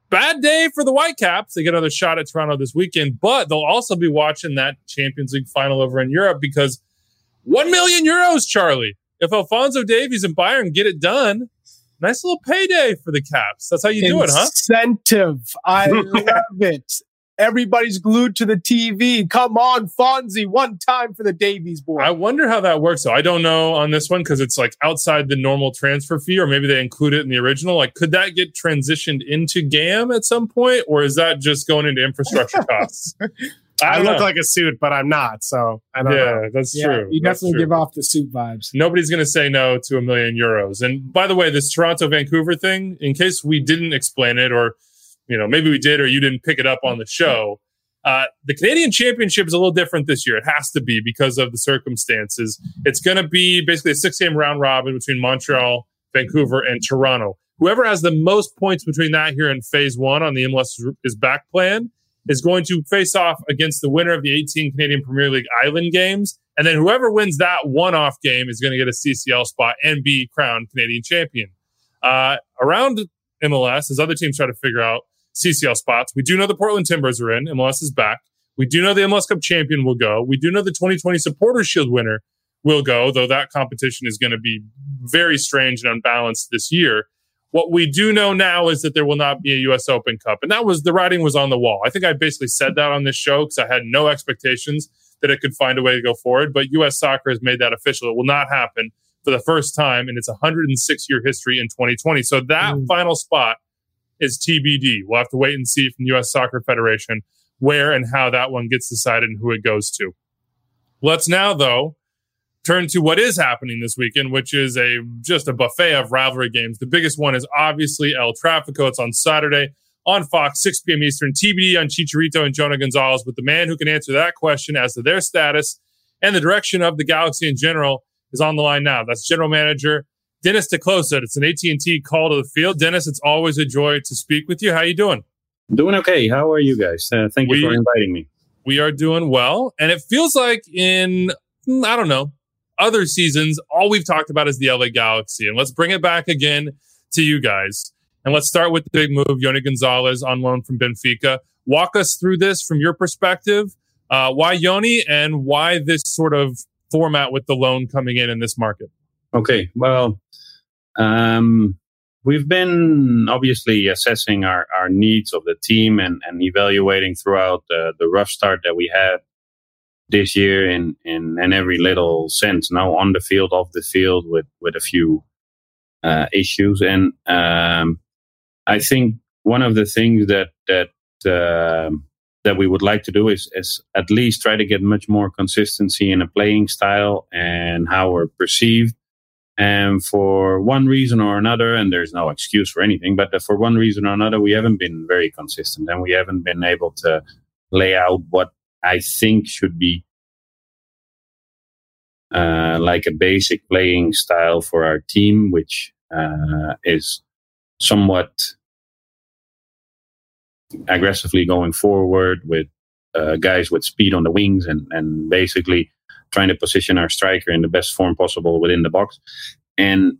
bad day for the Whitecaps. They get another shot at Toronto this weekend, but they'll also be watching that Champions League final over in Europe because one million euros, Charlie. If Alphonso Davies and Bayern get it done, nice little payday for the Caps. That's how you do it, huh? Incentive. I love it. Everybody's glued to the T V. Come on, Fonzie, one time for the Davies boy. I wonder how that works, though. I don't know on this one because it's like outside the normal transfer fee, or maybe they include it in the original. Like, could that get transitioned into G A M at some point, or is that just going into infrastructure costs? I, I look know. like a suit, but I'm not, so I don't yeah, know. that's yeah, true. You That's definitely true. give off the suit vibes. Nobody's going to say no to a million euros. And by the way, this Toronto Vancouver thing, in case we didn't explain it, or you know, maybe we did, or you didn't pick it up on the show. Uh, the Canadian Championship is a little different this year. It has to be because of the circumstances. It's going to be basically a six-game round robin between Montreal, Vancouver, and Toronto. Whoever has the most points between that here in phase one on the M L S is back plan is going to face off against the winner of the eighteen Canadian Premier League Island games. And then whoever wins that one-off game is going to get a C C L spot and be crowned Canadian champion. Uh, around M L S, as other teams try to figure out C C L spots, we do know the Portland Timbers are in. M L S is back. We do know the M L S Cup champion will go. We do know the twenty twenty Supporters Shield winner will go, though that competition is going to be very strange and unbalanced this year. What we do know now is that there will not be a U S Open Cup. And that was, the writing was on the wall. I think I basically said that on this show because I had no expectations that it could find a way to go forward. But U S Soccer has made that official. It will not happen for the first time in its one hundred six year history in twenty twenty. So that mm. final spot is T B D. We'll have to wait and see from the U S Soccer Federation where and how that one gets decided and who it goes to. Let's now, though, turn to what is happening this weekend, which is a just a buffet of rivalry games. The biggest one is obviously El Tráfico. It's on Saturday on Fox, six p.m. Eastern. T B D on Chicharito and Jonah Gonzalez. But the man who can answer that question as to their status and the direction of the Galaxy in general is on the line now. That's General Manager Dennis te Kloese. It's an A T and T call to the field. Dennis, it's always a joy to speak with you. How you doing? Doing okay. How are you guys? Uh, thank you we, for inviting me. We are doing well. And it feels like in, I don't know, other seasons, all we've talked about is the L A Galaxy. And let's bring it back again to you guys. And let's start with the big move, Yony Gonzalez on loan from Benfica. Walk us through this from your perspective. Uh, why Yony and why this sort of format with the loan coming in in this market? Okay, well, um, we've been obviously assessing our, our needs of the team and, and evaluating throughout the, the rough start that we had this year in, in, in every little sense, now on the field, off the field, with, with a few uh, issues. And um, I think one of the things that that uh, that we would like to do is, is at least try to get much more consistency in a playing style and how we're perceived. And for one reason or another, and there's no excuse for anything, but for one reason or another, we haven't been very consistent and we haven't been able to lay out what I think should be uh, like a basic playing style for our team, which uh, is somewhat aggressively going forward with uh, guys with speed on the wings and, and basically trying to position our striker in the best form possible within the box. And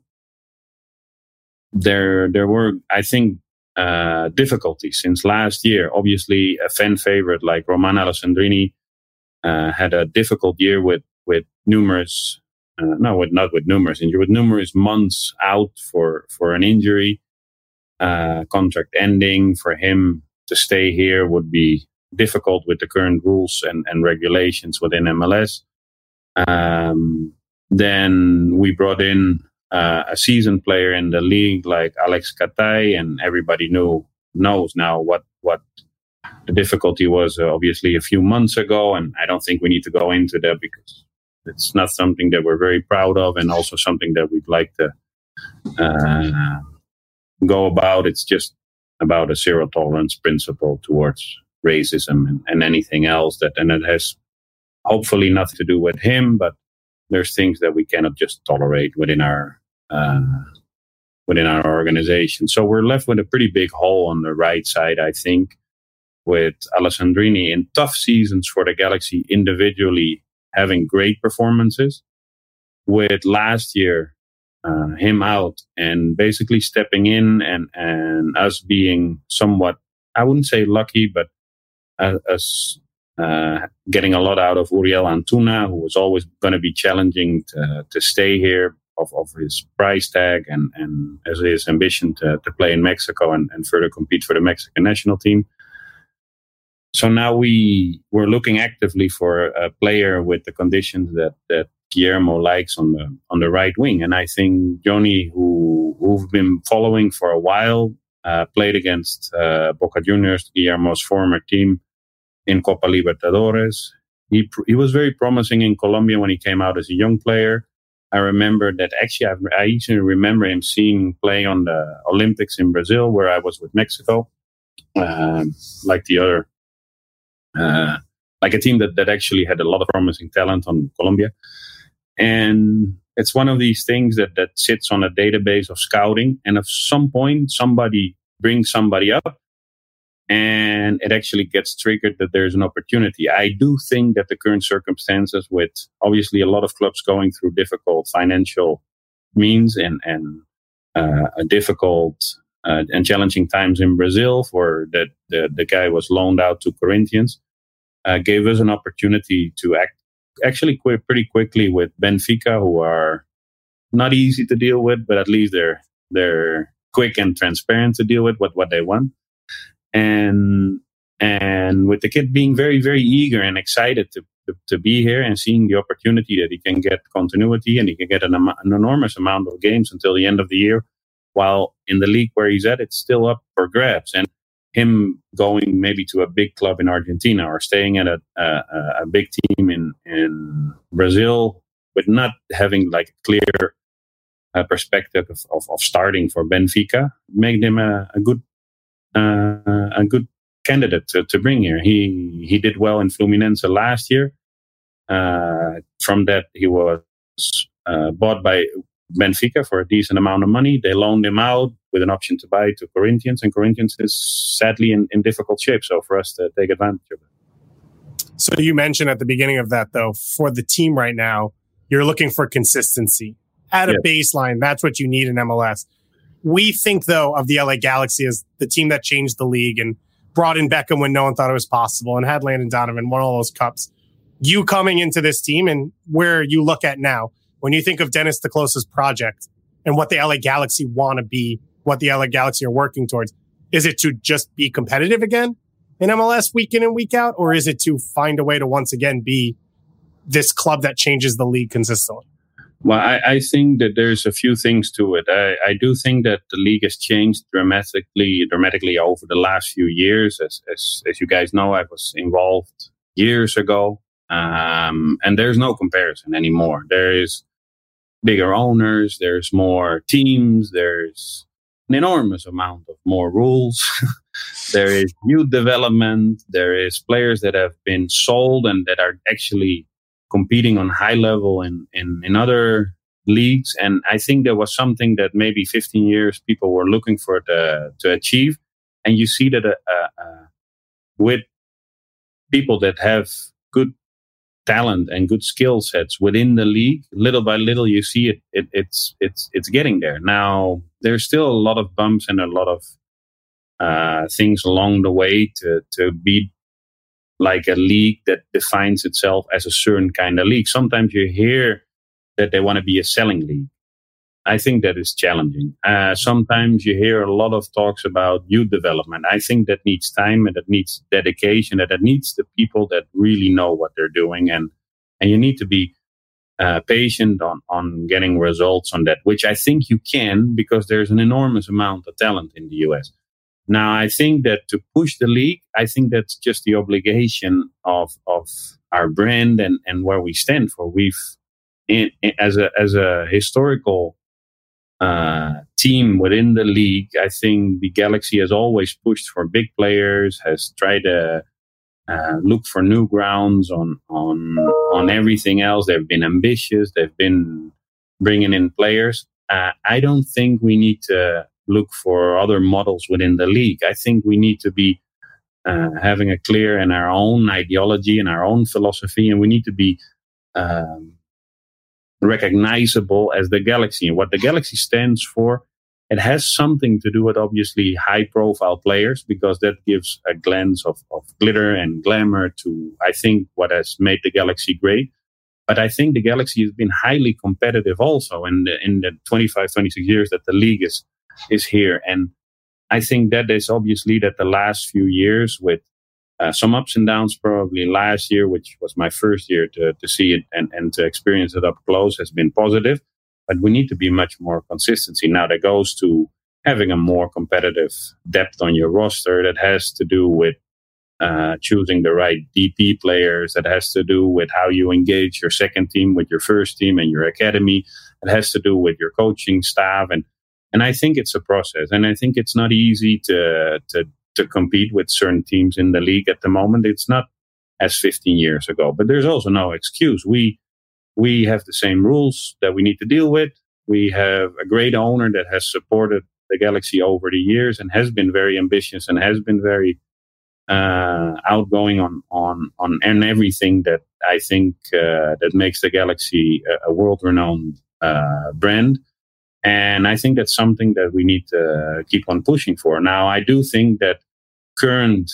there there were, I think, uh, difficulties since last year. Obviously, a fan favorite like Romain Alessandrini uh, had a difficult year with, with numerous, uh, no, with, not with numerous injuries, with numerous months out for, for an injury, uh, contract ending. For him to stay here would be difficult with the current rules and, and regulations within M L S. Um, then we brought in uh, a seasoned player in the league like Alex Katay, and everybody knew knows now what what the difficulty was. Uh, obviously, a few months ago, and I don't think we need to go into that because it's not something that we're very proud of, and also something that we'd like to uh, go about. It's just about a zero tolerance principle towards racism and, and anything else that, and it has hopefully nothing to do with him, but there's things that we cannot just tolerate within our uh, within our organization. So we're left with a pretty big hole on the right side, I think, with Alessandrini in tough seasons for the Galaxy individually having great performances. With last year uh, him out and basically stepping in, and and us being somewhat, I wouldn't say lucky, but uh, us uh, getting a lot out of Uriel Antuna, who was always going to be challenging to, to stay here of, of his price tag and, and as his ambition to, to play in Mexico and, and further compete for the Mexican national team. So now we we're looking actively for a player with the conditions that, that Guillermo likes on the on the right wing, and I think Johnny, who who've been following for a while, uh, played against uh, Boca Juniors, Guillermo's former team, in Copa Libertadores. He pr- he was very promising in Colombia when he came out as a young player. I remember that actually I've, I actually remember him seeing play on the Olympics in Brazil, where I was with Mexico, um, like the other. Uh, like a team that, that actually had a lot of promising talent on Colombia. And it's one of these things that, that sits on a database of scouting. And at some point, somebody brings somebody up and it actually gets triggered that there's an opportunity. I do think that the current circumstances, with obviously a lot of clubs going through difficult financial means and, and uh, a difficult Uh, and challenging times in Brazil, for that the, the guy was loaned out to Corinthians, uh, gave us an opportunity to act actually quite pretty quickly with Benfica, who are not easy to deal with, but at least they're they're quick and transparent to deal with what, what they want. And and with the kid being very, very eager and excited to, to, to be here and seeing the opportunity that he can get continuity and he can get an, an enormous amount of games until the end of the year. While in the league where he's at, it's still up for grabs. And him going maybe to a big club in Argentina or staying at a a, a big team in, in Brazil, with not having like a clear uh, perspective of, of, of starting for Benfica, made him a, a good uh, a good candidate to, to bring here. He he did well in Fluminense last year. Uh, from that, he was uh, bought by Benfica for a decent amount of money. They loaned him out with an option to buy to Corinthians, and Corinthians is sadly in, in difficult shape. So for us to take advantage of it. So you mentioned at the beginning of that, though, for the team right now, you're looking for consistency at a Yes. baseline. That's what you need in M L S. We think, though, of the L A Galaxy as the team that changed the league and brought in Beckham when no one thought it was possible and had Landon Donovan, won all those cups. You coming into this team and where you look at now, when you think of Dennis DeClose's project and what the L A Galaxy want to be, what the L A Galaxy are working towards, is it to just be competitive again in M L S week in and week out? Or is it to find a way to once again be this club that changes the league consistently? Well, I, I think that there's a few things to it. I, I do think that the league has changed dramatically, dramatically over the last few years. As as, as you guys know, I was involved years ago, um, and there's no comparison anymore. There is bigger owners, there's more teams, there's an enormous amount of more rules. There is youth development, there is players that have been sold and that are actually competing on high level in, in, in other leagues. And I think there was something that maybe fifteen years people were looking for to, to achieve. And you see that uh, uh, with people that have good talent and good skill sets within the league, little by little, you see it, it. It's it's it's getting there. Now there's still a lot of bumps and a lot of uh, things along the way to to be like a league that defines itself as a certain kind of league. Sometimes you hear that they want to be a selling league. I think that is challenging. Uh, sometimes you hear a lot of talks about youth development. I think that needs time and that needs dedication, and that needs the people that really know what they're doing. And, and you need to be uh, patient on, on getting results on that, which I think you can, because there's an enormous amount of talent in the U S. Now, I think that to push the league, I think that's just the obligation of, of our brand and, and where we stand for. We've, in, in, as a, as a historical Uh, team within the league, I think the Galaxy has always pushed for big players, has tried to uh, look for new grounds on on on everything else. They've been ambitious. They've been bringing in players. Uh, I don't think we need to look for other models within the league. I think we need to be uh, having a clear and our own ideology and our own philosophy, and we need to be um, recognizable as the Galaxy. And what the Galaxy stands for, it has something to do with obviously high-profile players, because that gives a glance of, of glitter and glamour to, I think, what has made the Galaxy great. But I think the Galaxy has been highly competitive also in the, in the twenty-five, twenty-six years that the league is is here. And I think that is obviously that the last few years with uh, some ups and downs, probably last year, which was my first year to, to see it and, and to experience it up close, has been positive. But we need to be much more consistency. Now that goes to having a more competitive depth on your roster. That has to do with uh, choosing the right D P players. That has to do with how you engage your second team with your first team and your academy. It has to do with your coaching staff. And and I think it's a process. And I think it's not easy to to to compete with certain teams in the league at the moment. It's not as fifteen years ago. But there's also no excuse. We We have the same rules that we need to deal with. We have a great owner that has supported the Galaxy over the years and has been very ambitious and has been very uh, outgoing on on on and everything that I think uh, that makes the Galaxy a, a world-renowned uh, brand. And I think that's something that we need to keep on pushing for. Now, I do think that current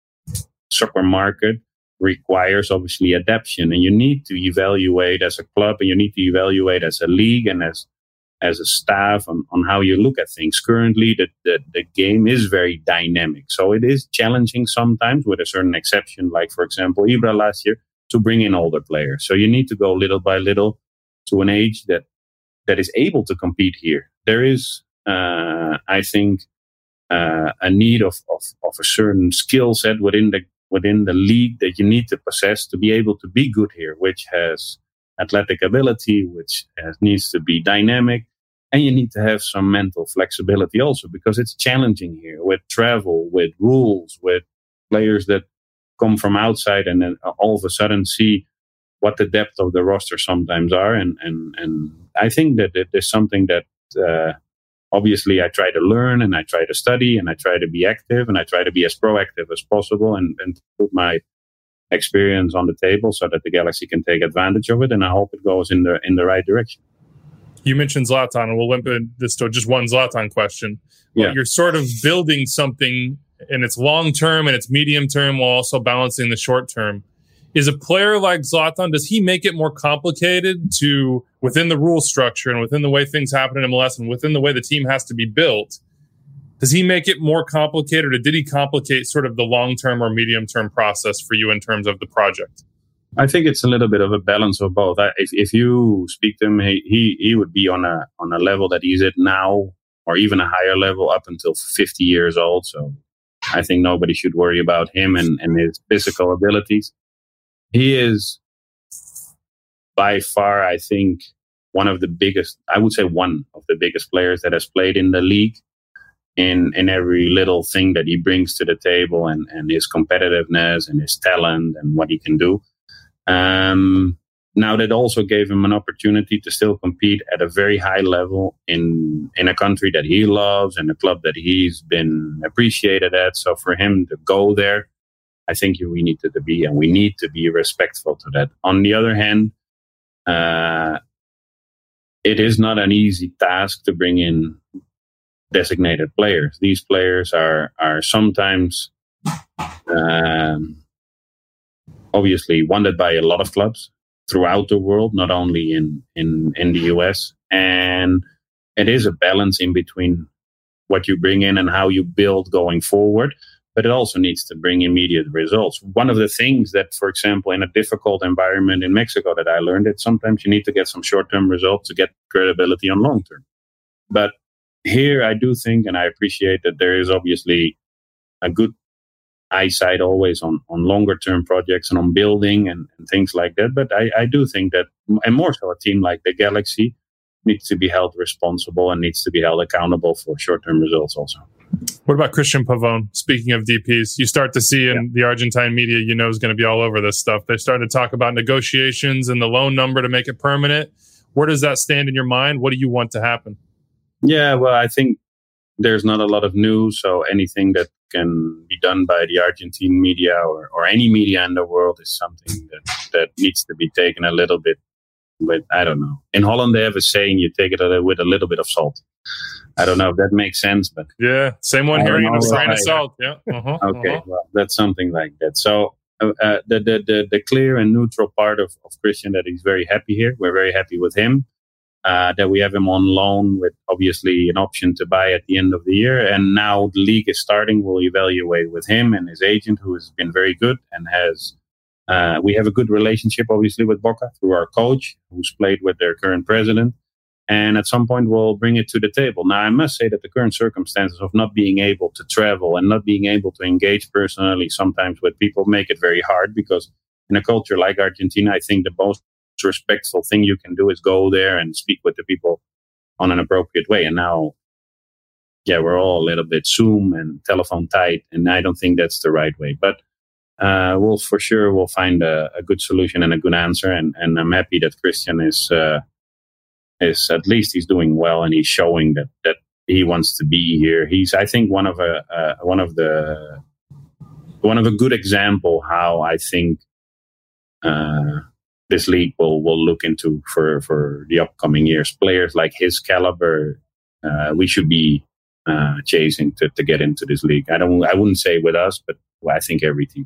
soccer market requires obviously adaptation, and you need to evaluate as a club, and you need to evaluate as a league and as as a staff on, on how you look at things. Currently, the, the the game is very dynamic, so it is challenging sometimes, with a certain exception, like for example Ibra last year, to bring in older players. So you need to go little by little to an age that that is able to compete here. There is, uh, I think, uh, a need of, of of a certain skill set within the within the league that you need to possess to be able to be good here, which has athletic ability, which has, needs to be dynamic, and you need to have some mental flexibility also, because it's challenging here with travel, with rules, with players that come from outside and then all of a sudden see what the depth of the roster sometimes are. And, and, and I think that it is something that uh, obviously I try to learn and I try to study and I try to be active and I try to be as proactive as possible and, and put my experience on the table so that the Galaxy can take advantage of it. And I hope it goes in the in the right direction. You mentioned Zlatan, and we'll limit this to just one Zlatan question. But yeah. You're sort of building something, and it's long term and it's medium term while also balancing the short term. Is a player like Zlatan, does he make it more complicated to, within the rule structure and within the way things happen in M L S and within the way the team has to be built, does he make it more complicated, or did he complicate sort of the long-term or medium-term process for you in terms of the project? I think it's a little bit of a balance of both. I, if, if you speak to him, he, he he would be on a on a level that he's at now, or even a higher level up until fifty years old. So I think nobody should worry about him and, and his physical abilities. He is by far, I think, one of the biggest, I would say one of the biggest players that has played in the league in, in every little thing that he brings to the table, and, and his competitiveness and his talent and what he can do. Um, now that also gave him an opportunity to still compete at a very high level in, in a country that he loves and a club that he's been appreciated at. So for him to go there, I think we need to be, and we need to be respectful to that. On the other hand, uh, it is not an easy task to bring in designated players. These players are are sometimes um, obviously wanted by a lot of clubs throughout the world, not only in, in, in the U S. And it is a balance in between what you bring in and how you build going forward. But it also needs to bring immediate results. One of the things that, for example, in a difficult environment in Mexico that I learned, that sometimes you need to get some short-term results to get credibility on long-term. But here I do think, and I appreciate that there is obviously a good eyesight always on, on longer-term projects and on building and, and things like that. But I, I do think that, and more so a team like the Galaxy, needs to be held responsible and needs to be held accountable for short-term results also. What about Christian Pavón? Speaking of D Ps, you start to see in yeah. the Argentine media, you know, is going to be all over this stuff. They're starting to talk about negotiations and the loan number to make it permanent. Where does that stand in your mind? What do you want to happen? Yeah, well, I think there's not a lot of news. So anything that can be done by the Argentine media or, or any media in the world is something that, that needs to be taken a little bit But I don't know. In Holland, they have a saying: you take it with a little bit of salt. I don't know if that makes sense, but yeah, same one here. You know, grain of salt. Yeah. Uh-huh, okay, uh-huh. well, that's something like that. So uh, uh, the, the the the clear and neutral part of, of Christian, that he's very happy here. We're very happy with him. Uh, that we have him on loan with obviously an option to buy at the end of the year. And now the league is starting. We'll evaluate with him and his agent, who has been very good and has. Uh, we have a good relationship, obviously, with Boca through our coach, who's played with their current president. And at some point, we'll bring it to the table. Now, I must say that the current circumstances of not being able to travel and not being able to engage personally sometimes with people make it very hard, because in a culture like Argentina, I think the most respectful thing you can do is go there and speak with the people on an appropriate way. And now, yeah, we're all a little bit Zoom and telephone tight, and I don't think that's the right way. But uh, we'll for sure we'll find a, a good solution and a good answer. And, and I'm happy that Christian is uh, is at least he's doing well, and he's showing that that he wants to be here. He's, I think, one of a uh, one of the one of a good example how I think uh, this league will will look into for for the upcoming years. Players like his caliber, uh, we should be uh, chasing to, to get into this league. I don't. I wouldn't say with us, but I think every team.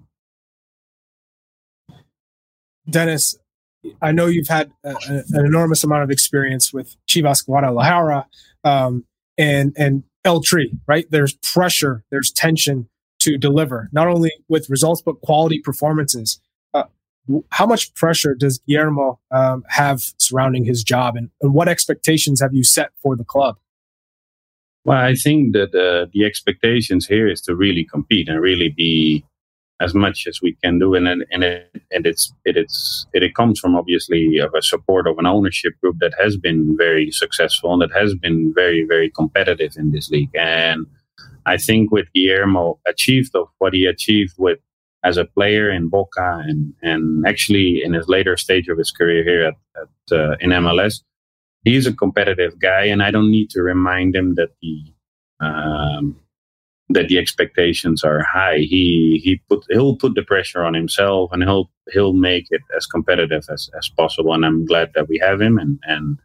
Dennis, I know you've had a, a, an enormous amount of experience with Chivas Guadalajara um, and and El Tri, right? There's pressure, there's tension to deliver, not only with results, but quality performances. Uh, how much pressure does Guillermo um, have surrounding his job, and, and what expectations have you set for the club? Well, I think that uh, the expectations here is to really compete and really be as much as we can do, and and it and it's it it's it, it comes from obviously of a support of an ownership group that has been very successful and that has been very very competitive in this league. And I think with Guillermo achieved of what he achieved with as a player in Boca and and actually in his later stage of his career here at, at uh, in M L S, he's a competitive guy, and I don't need to remind him that the um, that the expectations are high. He he put he'll put the pressure on himself, and he'll he'll make it as competitive as, as possible. And I'm glad that we have him. And and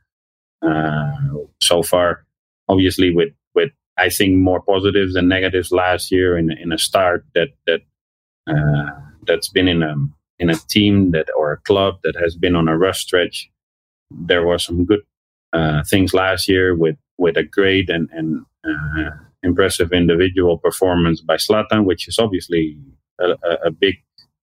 uh, so far, obviously, with with I think more positives than negatives last year in in a start that that uh, that's been in a in a team that or a club that has been on a rough stretch. There were some good uh, things last year with with a great and and. Uh, impressive individual performance by Zlatan, which is obviously a, a, a big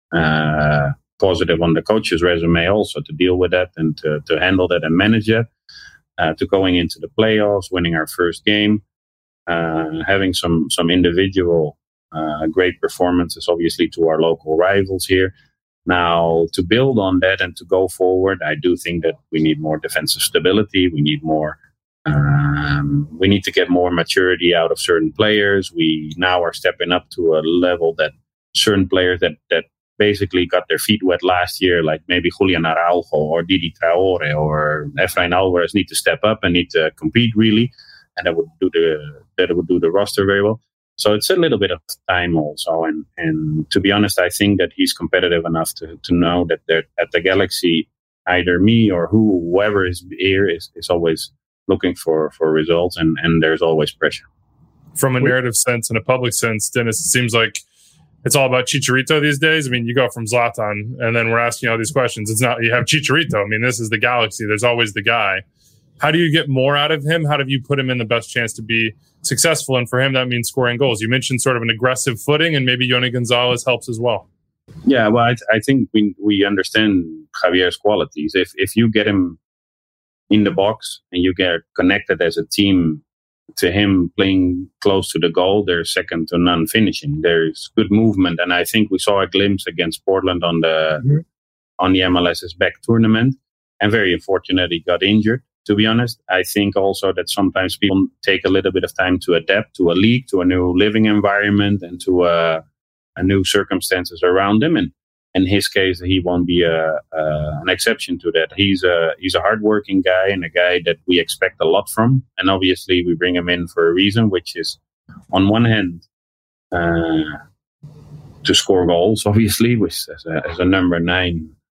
uh, positive on the coach's resume also, to deal with that and to, to handle that and manage it, uh, to going into the playoffs, winning our first game, uh, having some some individual uh, great performances, obviously, to our local rivals here. Now, to build on that and to go forward, I do think that we need more defensive stability. We need more Um, we need to get more maturity out of certain players. We now are stepping up to a level that certain players that, that basically got their feet wet last year, like maybe Julian Araujo or Didi Traore or Efrain Alvarez, need to step up and need to compete really, and that would do the that would do the roster very well. So it's a little bit of time also, and and to be honest, I think that he's competitive enough to to know that at the Galaxy, either me or who whoever is here is is always looking for, for results, and, and there's always pressure. From a narrative sense and a public sense, Dennis, it seems like it's all about Chicharito these days. I mean, you go from Zlatan, and then we're asking all these questions. It's not, you have Chicharito. I mean, this is the Galaxy. There's always the guy. How do you get more out of him? How do you put him in the best chance to be successful? And for him, that means scoring goals. You mentioned sort of an aggressive footing, and maybe Yoni Gonzalez helps as well. Yeah, well, I, I think we we understand Javier's qualities. If if you get him in the box and you get connected as a team to him playing close to the goal, there's second to none finishing. There's good movement, and I think we saw a glimpse against Portland on the mm-hmm. on the MLS's back tournament, and very unfortunate he got injured, to be honest. I think also that sometimes people take a little bit of time to adapt to a league, to a new living environment, and to a, a new circumstances around them. And in his case, he won't be a, a, an exception to that. He's a he's a hardworking guy and a guy that we expect a lot from. And obviously, we bring him in for a reason, which is, on one hand, uh, to score goals. Obviously, which as a, as a number nine,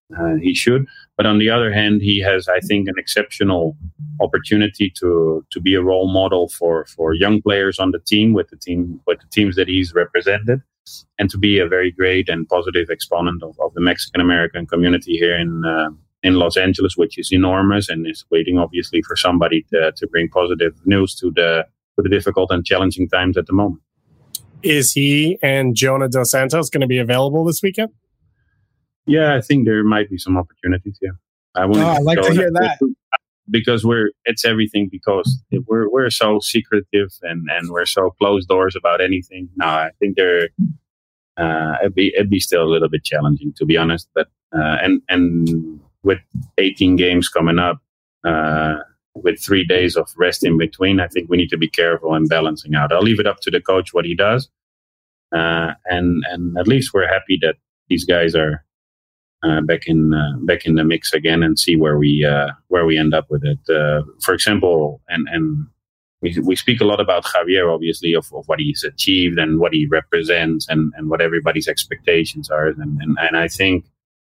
uh, he should. But on the other hand, he has, I think, an exceptional opportunity to to be a role model for for young players on the team with the team with the teams that he's represented, and to be a very great and positive exponent of, of the Mexican American community here in uh, in Los Angeles, which is enormous and is waiting obviously for somebody to to bring positive news to the to the difficult and challenging times at the moment. Is he and Jonah Dos Santos going to be available this weekend? Yeah, I think there might be some opportunities. Yeah, I Oh, I'd like to hear that. because we're it's everything because we're we're so secretive and, and we're so closed doors about anything. No, I think there uh, it'd be it'd be still a little bit challenging, to be honest. But uh, and and with eighteen games coming up, uh, with three days of rest in between, I think we need to be careful and balancing out. I'll leave it up to the coach what he does, uh, and and at least we're happy that these guys are uh, back in uh, back in the mix again, and see where we uh, where we end up with it. Uh, for example, and and we we speak a lot about Javier, obviously, of, of what he's achieved and what he represents, and, and what everybody's expectations are, and and, and I think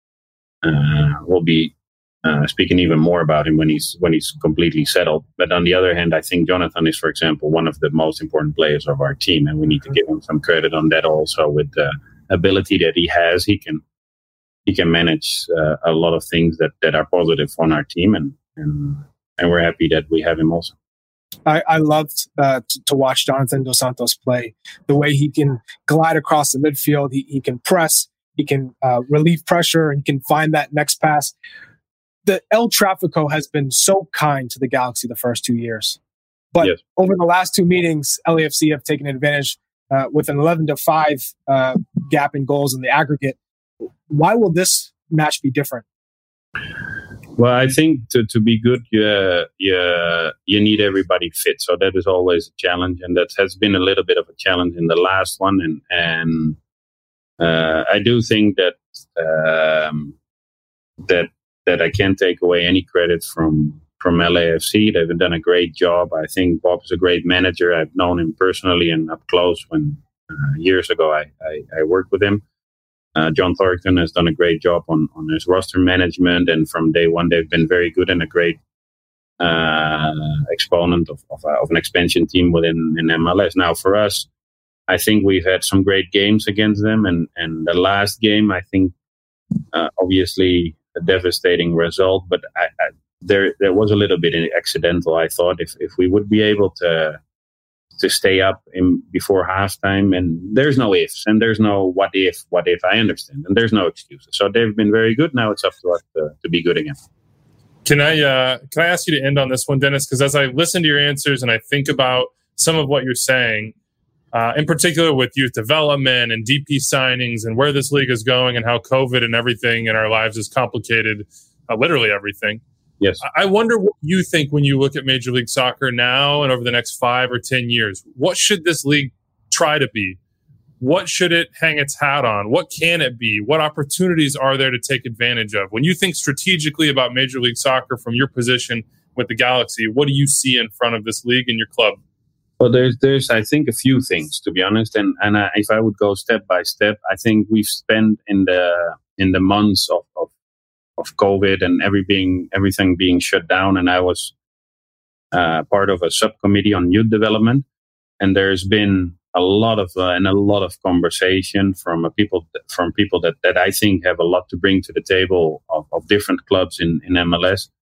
uh, we'll be. Uh, speaking even more about him when he's when he's completely settled. But on the other hand, I think Jonathan is, for example, one of the most important players of our team, and we need to give him some credit on that also. With the ability that he has, he can he can manage uh, a lot of things that, that are positive on our team, and and, and we're happy that we have him also. I, I loved uh, to, to watch Jonathan Dos Santos play. The way he can glide across the midfield, he, he can press, he can uh, relieve pressure, and he can find that next pass. The El Tráfico has been so kind to the Galaxy the first two years. But yes. over the last two meetings, L A F C have taken advantage uh, with an eleven to five uh, gap in goals in the aggregate. Why will this match be different? Well, I think to, to be good, you, uh, you, uh, you need everybody fit. So that is always a challenge. And that has been a little bit of a challenge in the last one. And, and uh, I do think that um, that that I can't take away any credit from, from L A F C. They've done a great job. I think Bob is a great manager. I've known him personally and up close when uh, years ago I, I, I worked with him. Uh, John Thornton has done a great job on, on his roster management, and from day one they've been very good and a great uh, exponent of, of, of an expansion team within in M L S. Now for us, I think we've had some great games against them, and, and the last game, I think, uh, obviously a devastating result, but I, I, there there was a little bit accidental. I thought if, if we would be able to to stay up in before halftime, and there's no ifs and there's no what if, what if. I understand, and there's no excuses. So they've been very good. Now it's up to us to, to be good again. Can I uh, can I ask you to end on this one, Dennis? Because as I listen to your answers and I think about some of what you're saying, Uh, in particular with youth development and D P signings and where this league is going and how COVID and everything in our lives has complicated uh, literally everything. Yes. I wonder what you think when you look at Major League Soccer now and over the next five or ten years. What should this league try to be? What should it hang its hat on? What can it be? What opportunities are there to take advantage of? When you think strategically about Major League Soccer from your position with the Galaxy, what do you see in front of this league and your club? Well, there's, there's, I think, a few things, to be honest, and and uh, if I would go step by step, I think we've spent in the in the months of of, of COVID and everything everything being shut down, and I was uh, part of a subcommittee on youth development, and there's been a lot of uh, and a lot of conversation from uh, people from people that, that I think have a lot to bring to the table of, of different clubs in, in M L S.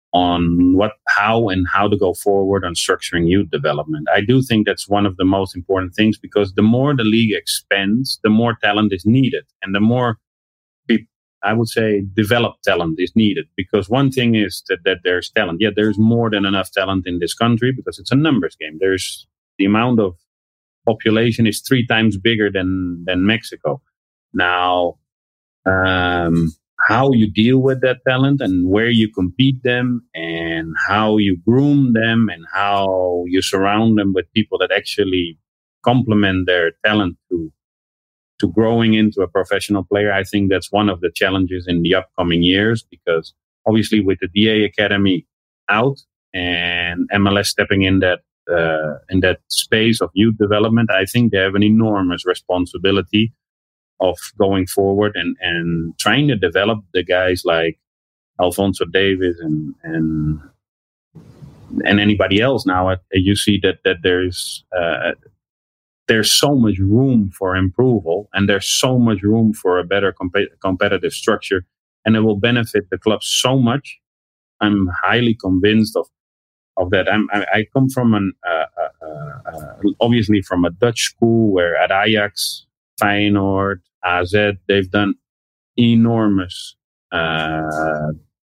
On what, how, and how to go forward on structuring youth development. I do think that's one of the most important things, because the more the league expands, the more talent is needed, and the more, people, I would say, developed talent is needed. Because one thing is that, that there's talent. Yeah, there's more than enough talent in this country because it's a numbers game. There's the amount of population is three times bigger than than Mexico. Now, um. how you deal with that talent and where you compete them and how you groom them and how you surround them with people that actually complement their talent to to growing into a professional player. I think that's one of the challenges in the upcoming years, because obviously with the D A Academy out and M L S stepping in that uh, in that space of youth development, I think they have an enormous responsibility of going forward and, and trying to develop the guys like Alphonso Davies and and and anybody else. Now uh, you see that that there's uh, there's so much room for improvement, and there's so much room for a better comp- competitive structure, and it will benefit the club so much. I'm highly convinced of of that. I'm, I, I come from an uh, uh, uh, obviously from a Dutch school where at Ajax, Feyenoord, A Z, they've done enormous. Uh,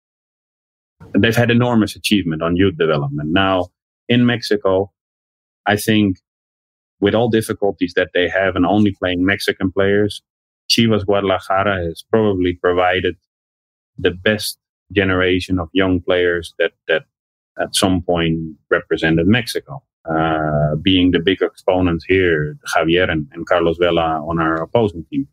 they've had enormous achievement on youth development. Now in Mexico, I think with all difficulties that they have and only playing Mexican players, Chivas Guadalajara has probably provided the best generation of young players that that at some point represented Mexico. Uh, being the big exponents here, Javier and, and Carlos Vela on our opposing team.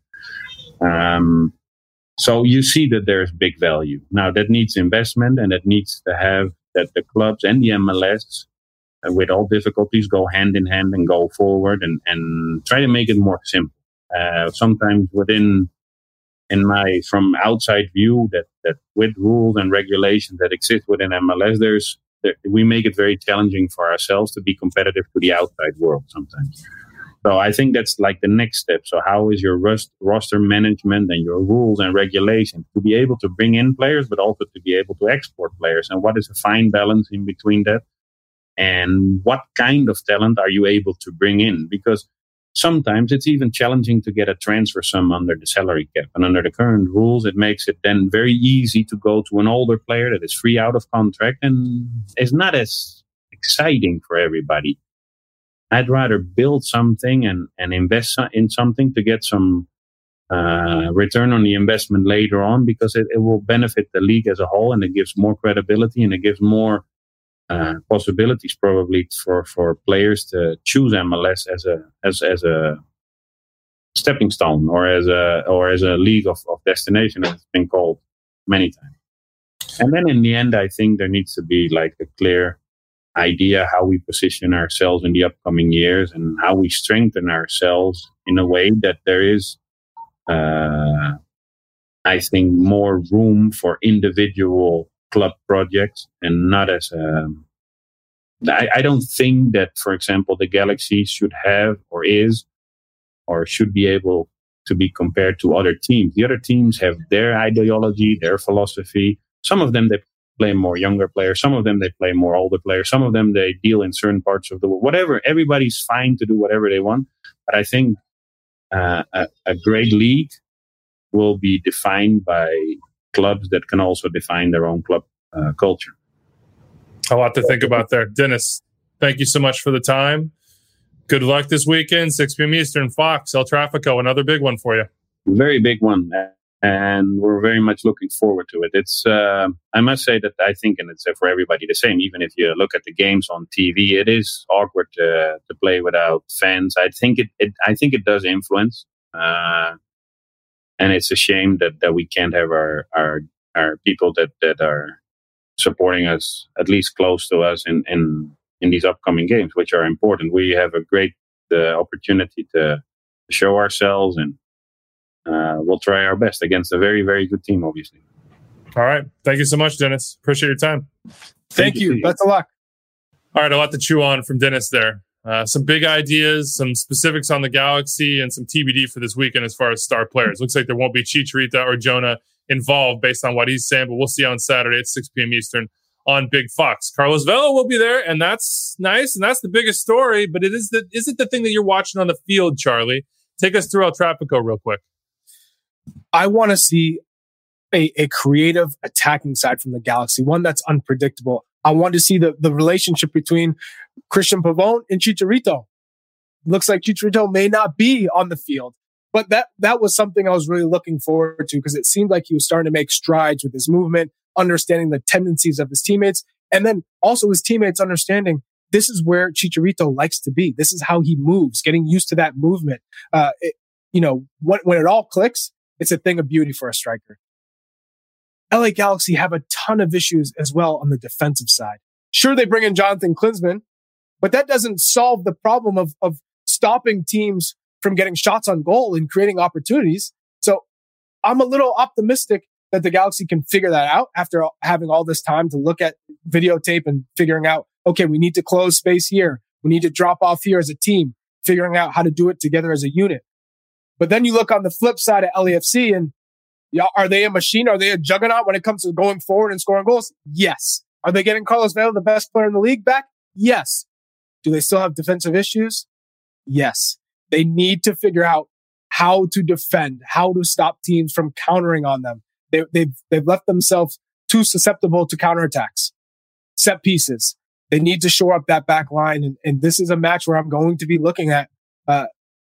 Um, so you see that there's big value. Now that needs investment, and it needs to have that the clubs and the M L S, uh, with all difficulties, go hand in hand and go forward and, and try to make it more simple. Uh, sometimes within, in my, from outside view, that, that with rules and regulations that exist within M L S, there's, there, we make it very challenging for ourselves to be competitive to the outside world sometimes. So I think that's like the next step. So how is your rust, roster management and your rules and regulations to be able to bring in players, but also to be able to export players? And what is a fine balance in between that? And what kind of talent are you able to bring in? Because sometimes it's even challenging to get a transfer sum under the salary cap. And under the current rules, it makes it then very easy to go to an older player that is free out of contract and is not as exciting for everybody. I'd rather build something and, and invest in something to get some uh, return on the investment later on, because it, it will benefit the league as a whole, and it gives more credibility and it gives more uh, possibilities probably for, for players to choose M L S as a as as a stepping stone or as a or as a league of, of destination, as it's been called many times. And then in the end, I think there needs to be like a clear idea how we position ourselves in the upcoming years and how we strengthen ourselves in a way that there is, uh, I think, more room for individual club projects and not as a... I, I don't think that, for example, the Galaxy should have or is or should be able to be compared to other teams. The other teams have their ideology, their philosophy. Some of them, they play more younger players. Some of them, they play more older players. Some of them, they deal in certain parts of the world. Whatever. Everybody's fine to do whatever they want. But I think uh, a, a great league will be defined by clubs that can also define their own club uh, culture. A lot to think about there. Dennis, thank you so much for the time. Good luck this weekend, six p.m. Eastern, Fox, El Tráfico, another big one for you. Very big one. And we're very much looking forward to it. It's, uh, I must say that I think, and it's for everybody the same, even if you look at the games on T V, it is awkward to, to play without fans. I think it, it I think it does influence. Uh, and it's a shame that, that we can't have our, our, our people that, that are supporting us, at least close to us in, in, in these upcoming games, which are important. We have a great uh, opportunity to show ourselves, and Uh, we'll try our best against a very, very good team, obviously. All right. Thank you so much, Dennis. Appreciate your time. Thank, Thank you. you. Best of luck. All right. A lot to chew on from Dennis there. Uh, some big ideas, some specifics on the Galaxy, and some T B D for this weekend as far as star players. Looks like there won't be Chicharito or Jonah involved based on what he's saying, but we'll see on Saturday at six p.m. Eastern on Big Fox. Carlos Vela will be there, and that's nice, and that's the biggest story, but it is the, is it the thing that you're watching on the field, Charlie? Take us through El Tráfico real quick. I want to see a, a creative attacking side from the Galaxy, one that's unpredictable. I want to see the, the relationship between Christian Pavón and Chicharito. Looks like Chicharito may not be on the field, but that, that was something I was really looking forward to, because it seemed like he was starting to make strides with his movement, understanding the tendencies of his teammates, and then also his teammates understanding this is where Chicharito likes to be. This is how he moves, getting used to that movement. Uh, it, you know, when, when it all clicks, it's a thing of beauty for a striker. L A Galaxy have a ton of issues as well on the defensive side. Sure, they bring in Jonathan Klinsmann, but that doesn't solve the problem of, of stopping teams from getting shots on goal and creating opportunities. So I'm a little optimistic that the Galaxy can figure that out after having all this time to look at videotape and figuring out, okay, we need to close space here. We need to drop off here as a team, figuring out how to do it together as a unit. But then you look on the flip side of L A F C and yeah, are they a machine? Are they a juggernaut when it comes to going forward and scoring goals? Yes. Are they getting Carlos Vela, the best player in the league, back? Yes. Do they still have defensive issues? Yes. They need to figure out how to defend, how to stop teams from countering on them. They, they've, they've left themselves too susceptible to counterattacks, set pieces. They need to shore up that back line. And, and this is a match where I'm going to be looking at, uh,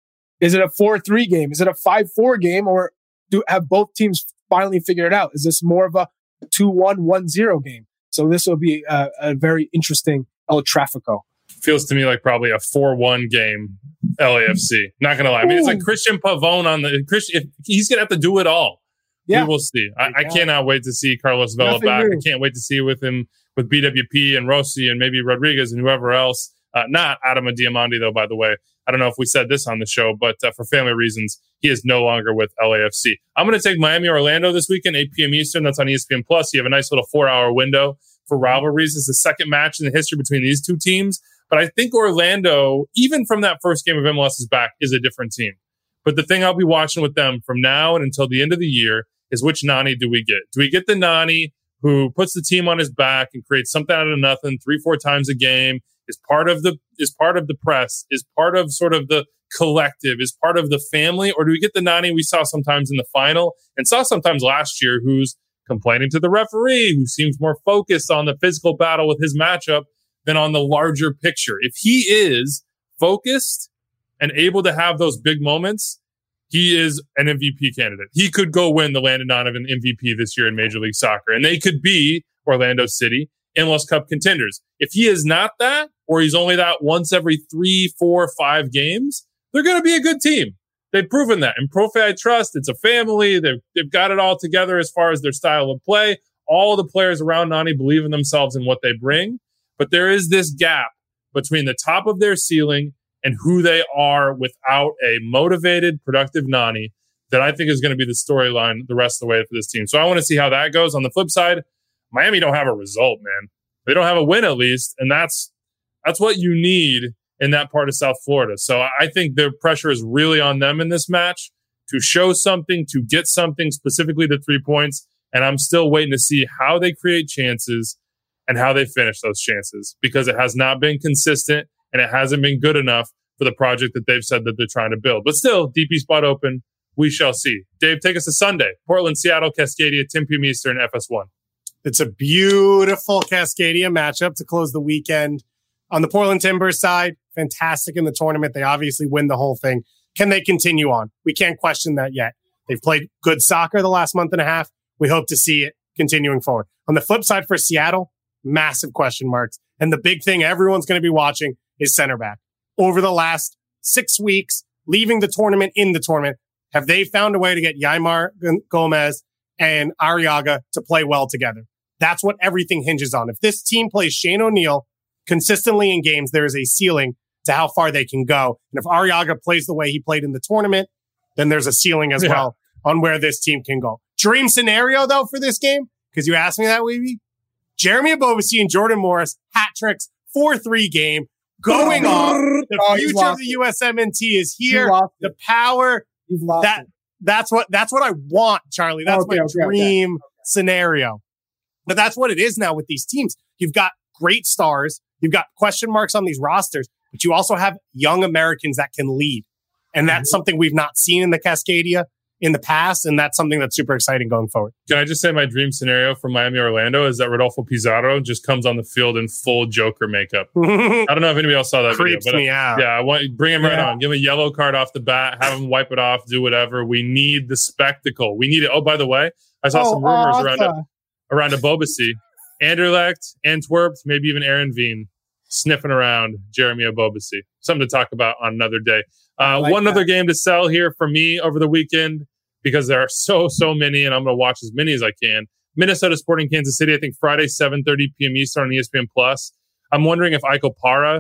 is it a four three game? Is it a five four game? Or do have both teams finally figured it out? Is this more of a two one, one zero game? So this will be a, a very interesting El Trafico. Feels to me like probably a four one game L A F C. Not going to lie. I mean, it's like Christian Pavone on the Christian. If he's going to have to do it all. Yeah. We will see. I, I cannot wait to see Carlos Vela Nothing back. New. I can't wait to see with him with B W P and Rossi and maybe Rodriguez and whoever else. Uh, not Adama Diamandi, though, by the way. I don't know if we said this on the show, but uh, for family reasons, he is no longer with L A F C. I'm going to take Miami Orlando this weekend, eight p.m. Eastern. That's on E S P N Plus. You have a nice little four-hour window for rivalries. It's the second match in the history between these two teams. But I think Orlando, even from that first game of M L S is back, is a different team. But the thing I'll be watching with them from now and until the end of the year is which Nani do we get? Do we get the Nani who puts the team on his back and creates something out of nothing three, four times a game, is part of the is part of the press, is part of sort of the collective, is part of the family? Or do we get the Nani we saw sometimes in the final and saw sometimes last year who's complaining to the referee, who seems more focused on the physical battle with his matchup than on the larger picture? If he is focused and able to have those big moments, he is an M V P candidate. He could go win the Landon Donovan M V P this year in Major League Soccer, and they could be Orlando City M L S Cup contenders. If he is not that, or he's only that once every three, four, five games, they're going to be a good team. They've proven that. In Profe, I trust. It's a family. They've, they've got it all together as far as their style of play. All the players around Nani believe in themselves and what they bring. But there is this gap between the top of their ceiling and who they are without a motivated, productive Nani that I think is going to be the storyline the rest of the way for this team. So I want to see how that goes. On the flip side, Miami don't have a result, man. They don't have a win at least, and that's that's what you need in that part of South Florida. So I think the pressure is really on them in this match to show something, to get something, specifically the three points. And I'm still waiting to see how they create chances and how they finish those chances, because it has not been consistent and it hasn't been good enough for the project that they've said that they're trying to build. But still, D P spot open. We shall see. Dave, take us to Sunday. Portland, Seattle, Cascadia, ten p.m. Eastern, F S one. It's a beautiful Cascadia matchup to close the weekend. On the Portland Timbers side, fantastic in the tournament. They obviously win the whole thing. Can they continue on? We can't question that yet. They've played good soccer the last month and a half. We hope to see it continuing forward. On the flip side for Seattle, massive question marks. And the big thing everyone's going to be watching is center back. Over the last six weeks, leaving the tournament, in the tournament, have they found a way to get Yaimar Gomez and Arriaga to play well together? That's what everything hinges on. If this team plays Shane O'Neill consistently in games, there is a ceiling to how far they can go. And if Arriaga plays the way he played in the tournament, then there's a ceiling as yeah. well on where this team can go. Dream scenario, though, for this game, because you asked me that, Weeby. Jeremy Abovisi and Jordan Morris, hat tricks, four three game, going on. The oh, future of the U S M N T is here. The power. You've lost that, it. That's what, that's what I want, Charlie. That's okay, my okay, dream okay. scenario. But that's what it is now with these teams. You've got great stars. You've got question marks on these rosters, but you also have young Americans that can lead. And that's mm-hmm. something we've not seen in the Cascadia in the past. And that's something that's super exciting going forward. Can I just say my dream scenario for Miami Orlando is that Rodolfo Pizarro just comes on the field in full Joker makeup. I don't know if anybody else saw that Creeps video. But me uh, out. Yeah, I want bring him right yeah. on. Give him a yellow card off the bat. Have him wipe it off. Do whatever. We need the spectacle. We need it. Oh, by the way, I saw oh, some rumors awesome. around a, around Abobasi. Anderlecht, Antwerp, maybe even Aaron Veen sniffing around Jeremy Abobasi. Something to talk about on another day. Uh, like one that. other game to sell here for me over the weekend, because there are so, so many, and I'm going to watch as many as I can. Minnesota Sporting Kansas City, I think Friday, seven thirty p.m. Eastern on E S P N Plus. I'm wondering if Iko Para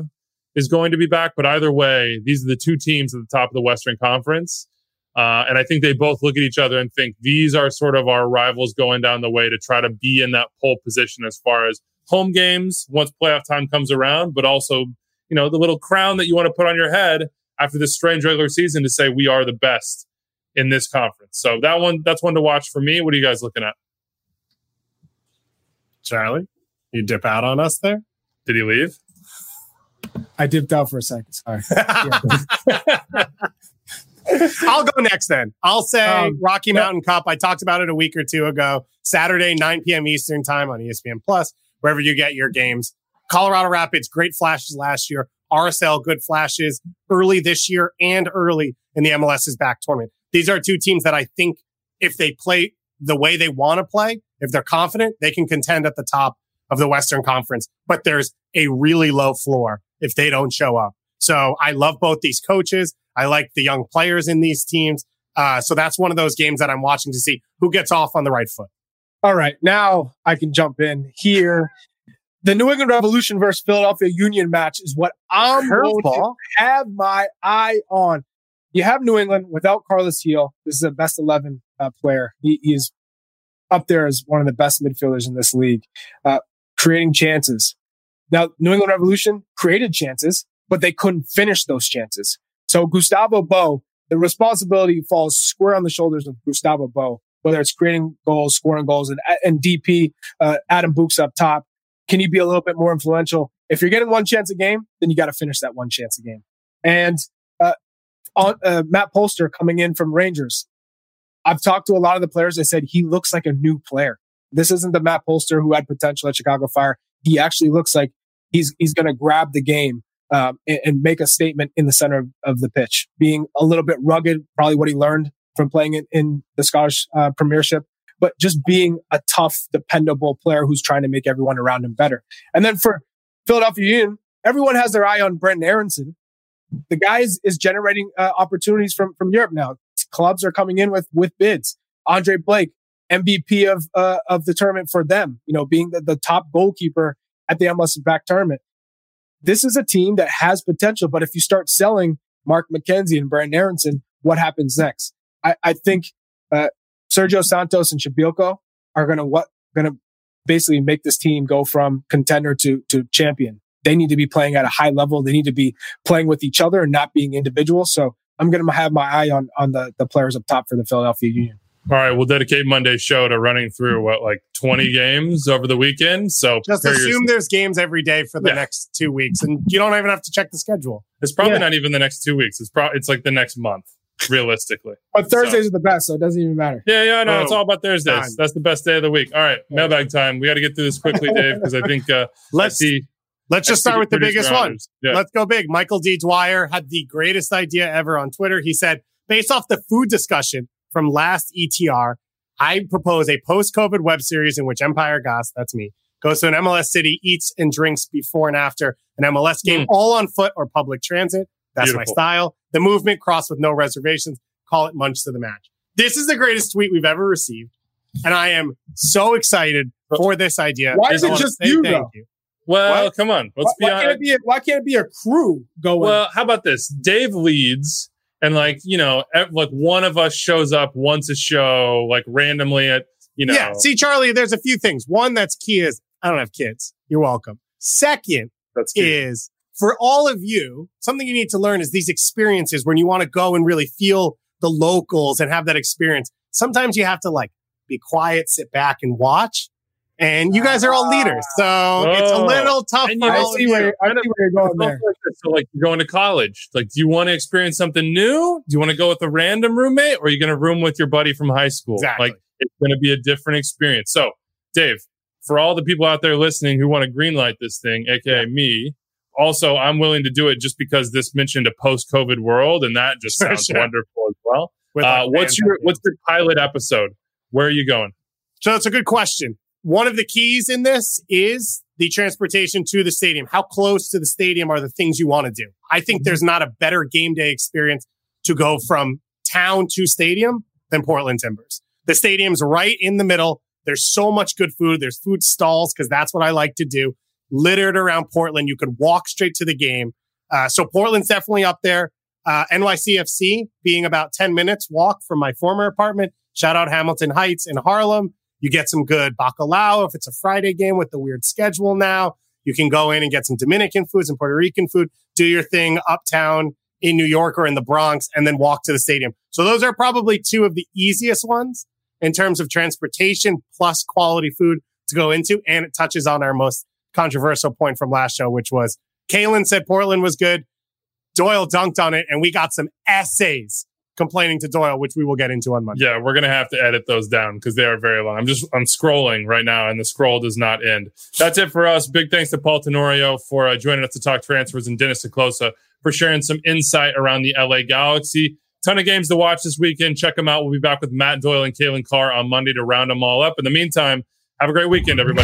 is going to be back. But either way, these are the two teams at the top of the Western Conference. Uh, and I think they both look at each other and think these are sort of our rivals going down the way to try to be in that pole position as far as home games once playoff time comes around, but also, you know, the little crown that you want to put on your head after this strange regular season to say we are the best in this conference. So that one, that's one to watch for me. What are you guys looking at? Charlie, you dip out on us there? Did he leave? I dipped out for a second. Sorry. I'll go next then. I'll say Um, Rocky Mountain Cup. I talked about it a week or two ago. Saturday, nine p.m. Eastern time on E S P N Plus, wherever you get your games. Colorado Rapids, great flashes last year. R S L, good flashes early this year and early in the M L S's back tournament. These are two teams that I think if they play the way they want to play, if they're confident, they can contend at the top of the Western Conference. But there's a really low floor if they don't show up. So I love both these coaches. I like the young players in these teams. Uh, so that's one of those games that I'm watching to see who gets off on the right foot. All right, now I can jump in here. The New England Revolution versus Philadelphia Union match is what I'm going to have my eye on. You have New England without Carlos Heel. This is a best eleven uh, player. He, he is up there as one of the best midfielders in this league, uh, creating chances. Now, New England Revolution created chances, but they couldn't finish those chances. So Gustavo Bo, the responsibility falls square on the shoulders of Gustavo Bo, whether it's creating goals, scoring goals, and, and D P, uh, Adam Books up top. Can you be a little bit more influential? If you're getting one chance a game, then you got to finish that one chance a game. And uh, on, uh, Matt Polster coming in from Rangers. I've talked to a lot of the players. They said he looks like a new player. This isn't the Matt Polster who had potential at Chicago Fire. He actually looks like he's he's going to grab the game um, and, and make a statement in the center of, of the pitch, being a little bit rugged, probably what he learned from playing in, in the Scottish uh, Premiership, but just being a tough, dependable player who's trying to make everyone around him better. And then for Philadelphia Union, everyone has their eye on Brendan Aronson. The guy is, is generating uh, opportunities from, from Europe now. Clubs are coming in with, with bids. Andre Blake, M V P of uh, of the tournament for them, you know, being the, the top goalkeeper at the M L S back tournament. This is a team that has potential, but if you start selling Mark McKenzie and Brendan Aronson, what happens next? I, I think uh, Sergio Santos and Shabilko are going to what going to basically make this team go from contender to to champion. They need to be playing at a high level. They need to be playing with each other and not being individuals. So I'm going to have my eye on on the the players up top for the Philadelphia Union. All right, we'll dedicate Monday's show to running through what, like twenty games over the weekend. So just assume your... there's games every day for the yeah. next two weeks, and you don't even have to check the schedule. It's probably yeah. not even the next two weeks. It's probably it's like the next month, realistically. But Thursdays so. are the best, so it doesn't even matter. Yeah, yeah, no, oh, it's all about Thursdays. Time. That's the best day of the week. All right, mailbag time. We got to get through this quickly, Dave, because I think uh, let's I see. Let's just start with the biggest one. Yeah. Let's go big. Michael D. Dwyer had the greatest idea ever on Twitter. He said, based off the food discussion from last E T R, I propose a post-COVID web series in which Empire Goss, that's me, goes to an M L S city, eats and drinks before and after an M L S game, mm. all on foot or public transit. That's Beautiful. My style. The movement, cross with no reservations. Call it Munch to the Match. This is the greatest tweet we've ever received. And I am so excited for this idea. Why is it just you, thank though? you. Well, what? come on. Let's why, be why, can't it be a, why can't it be a crew going? Well, how about this? Dave leads, and like, you know, like one of us shows up once a show, like randomly at, you know. Yeah. See, Charlie, there's a few things. One that's key is I don't have kids. You're welcome. Second that's key. is for all of you, something you need to learn is these experiences when you want to go and really feel the locals and have that experience. Sometimes you have to like be quiet, sit back and watch. And you guys are all leaders, so oh, it's a little tough. And for you all I see of where, you. I see where you're going there. So, like, you're going to college. Like, do you want to experience something new? Do you want to go with a random roommate, or are you going to room with your buddy from high school? Exactly. Like, it's going to be a different experience. So, Dave, for all the people out there listening who want to greenlight this thing, aka me, also, I'm willing to do it just because this mentioned a post-COVID world, and that just sounds sure. wonderful as well. Uh, what's your What's your pilot episode? Where are you going? So it's a good question. One of the keys in this is the transportation to the stadium. How close to the stadium are the things you want to do? I think there's not a better game day experience to go from town to stadium than Portland Timbers. The stadium's right in the middle. There's so much good food. There's food stalls because that's what I like to do. Littered around Portland. You could walk straight to the game. Uh, so Portland's definitely up there. Uh, N Y C F C being about ten minutes walk from my former apartment. Shout out Hamilton Heights in Harlem. You get some good bacalao if it's a Friday game with the weird schedule now. You can go in and get some Dominican food, some Puerto Rican food, do your thing uptown in New York or in the Bronx, and then walk to the stadium. So those are probably two of the easiest ones in terms of transportation plus quality food to go into. And it touches on our most controversial point from last show, which was Kalen said Portland was good. Doyle dunked on it, and we got some essays complaining to Doyle, which we will get into on Monday. Yeah, we're going to have to edit those down because they are very long. I'm just, I'm scrolling right now and the scroll does not end. That's it for us. Big thanks to Paul Tenorio for uh, joining us to talk transfers and Dennis Ciclosa for sharing some insight around the L A Galaxy. Ton of games to watch this weekend. Check them out. We'll be back with Matt Doyle and Kalen Carr on Monday to round them all up. In the meantime, have a great weekend, everybody.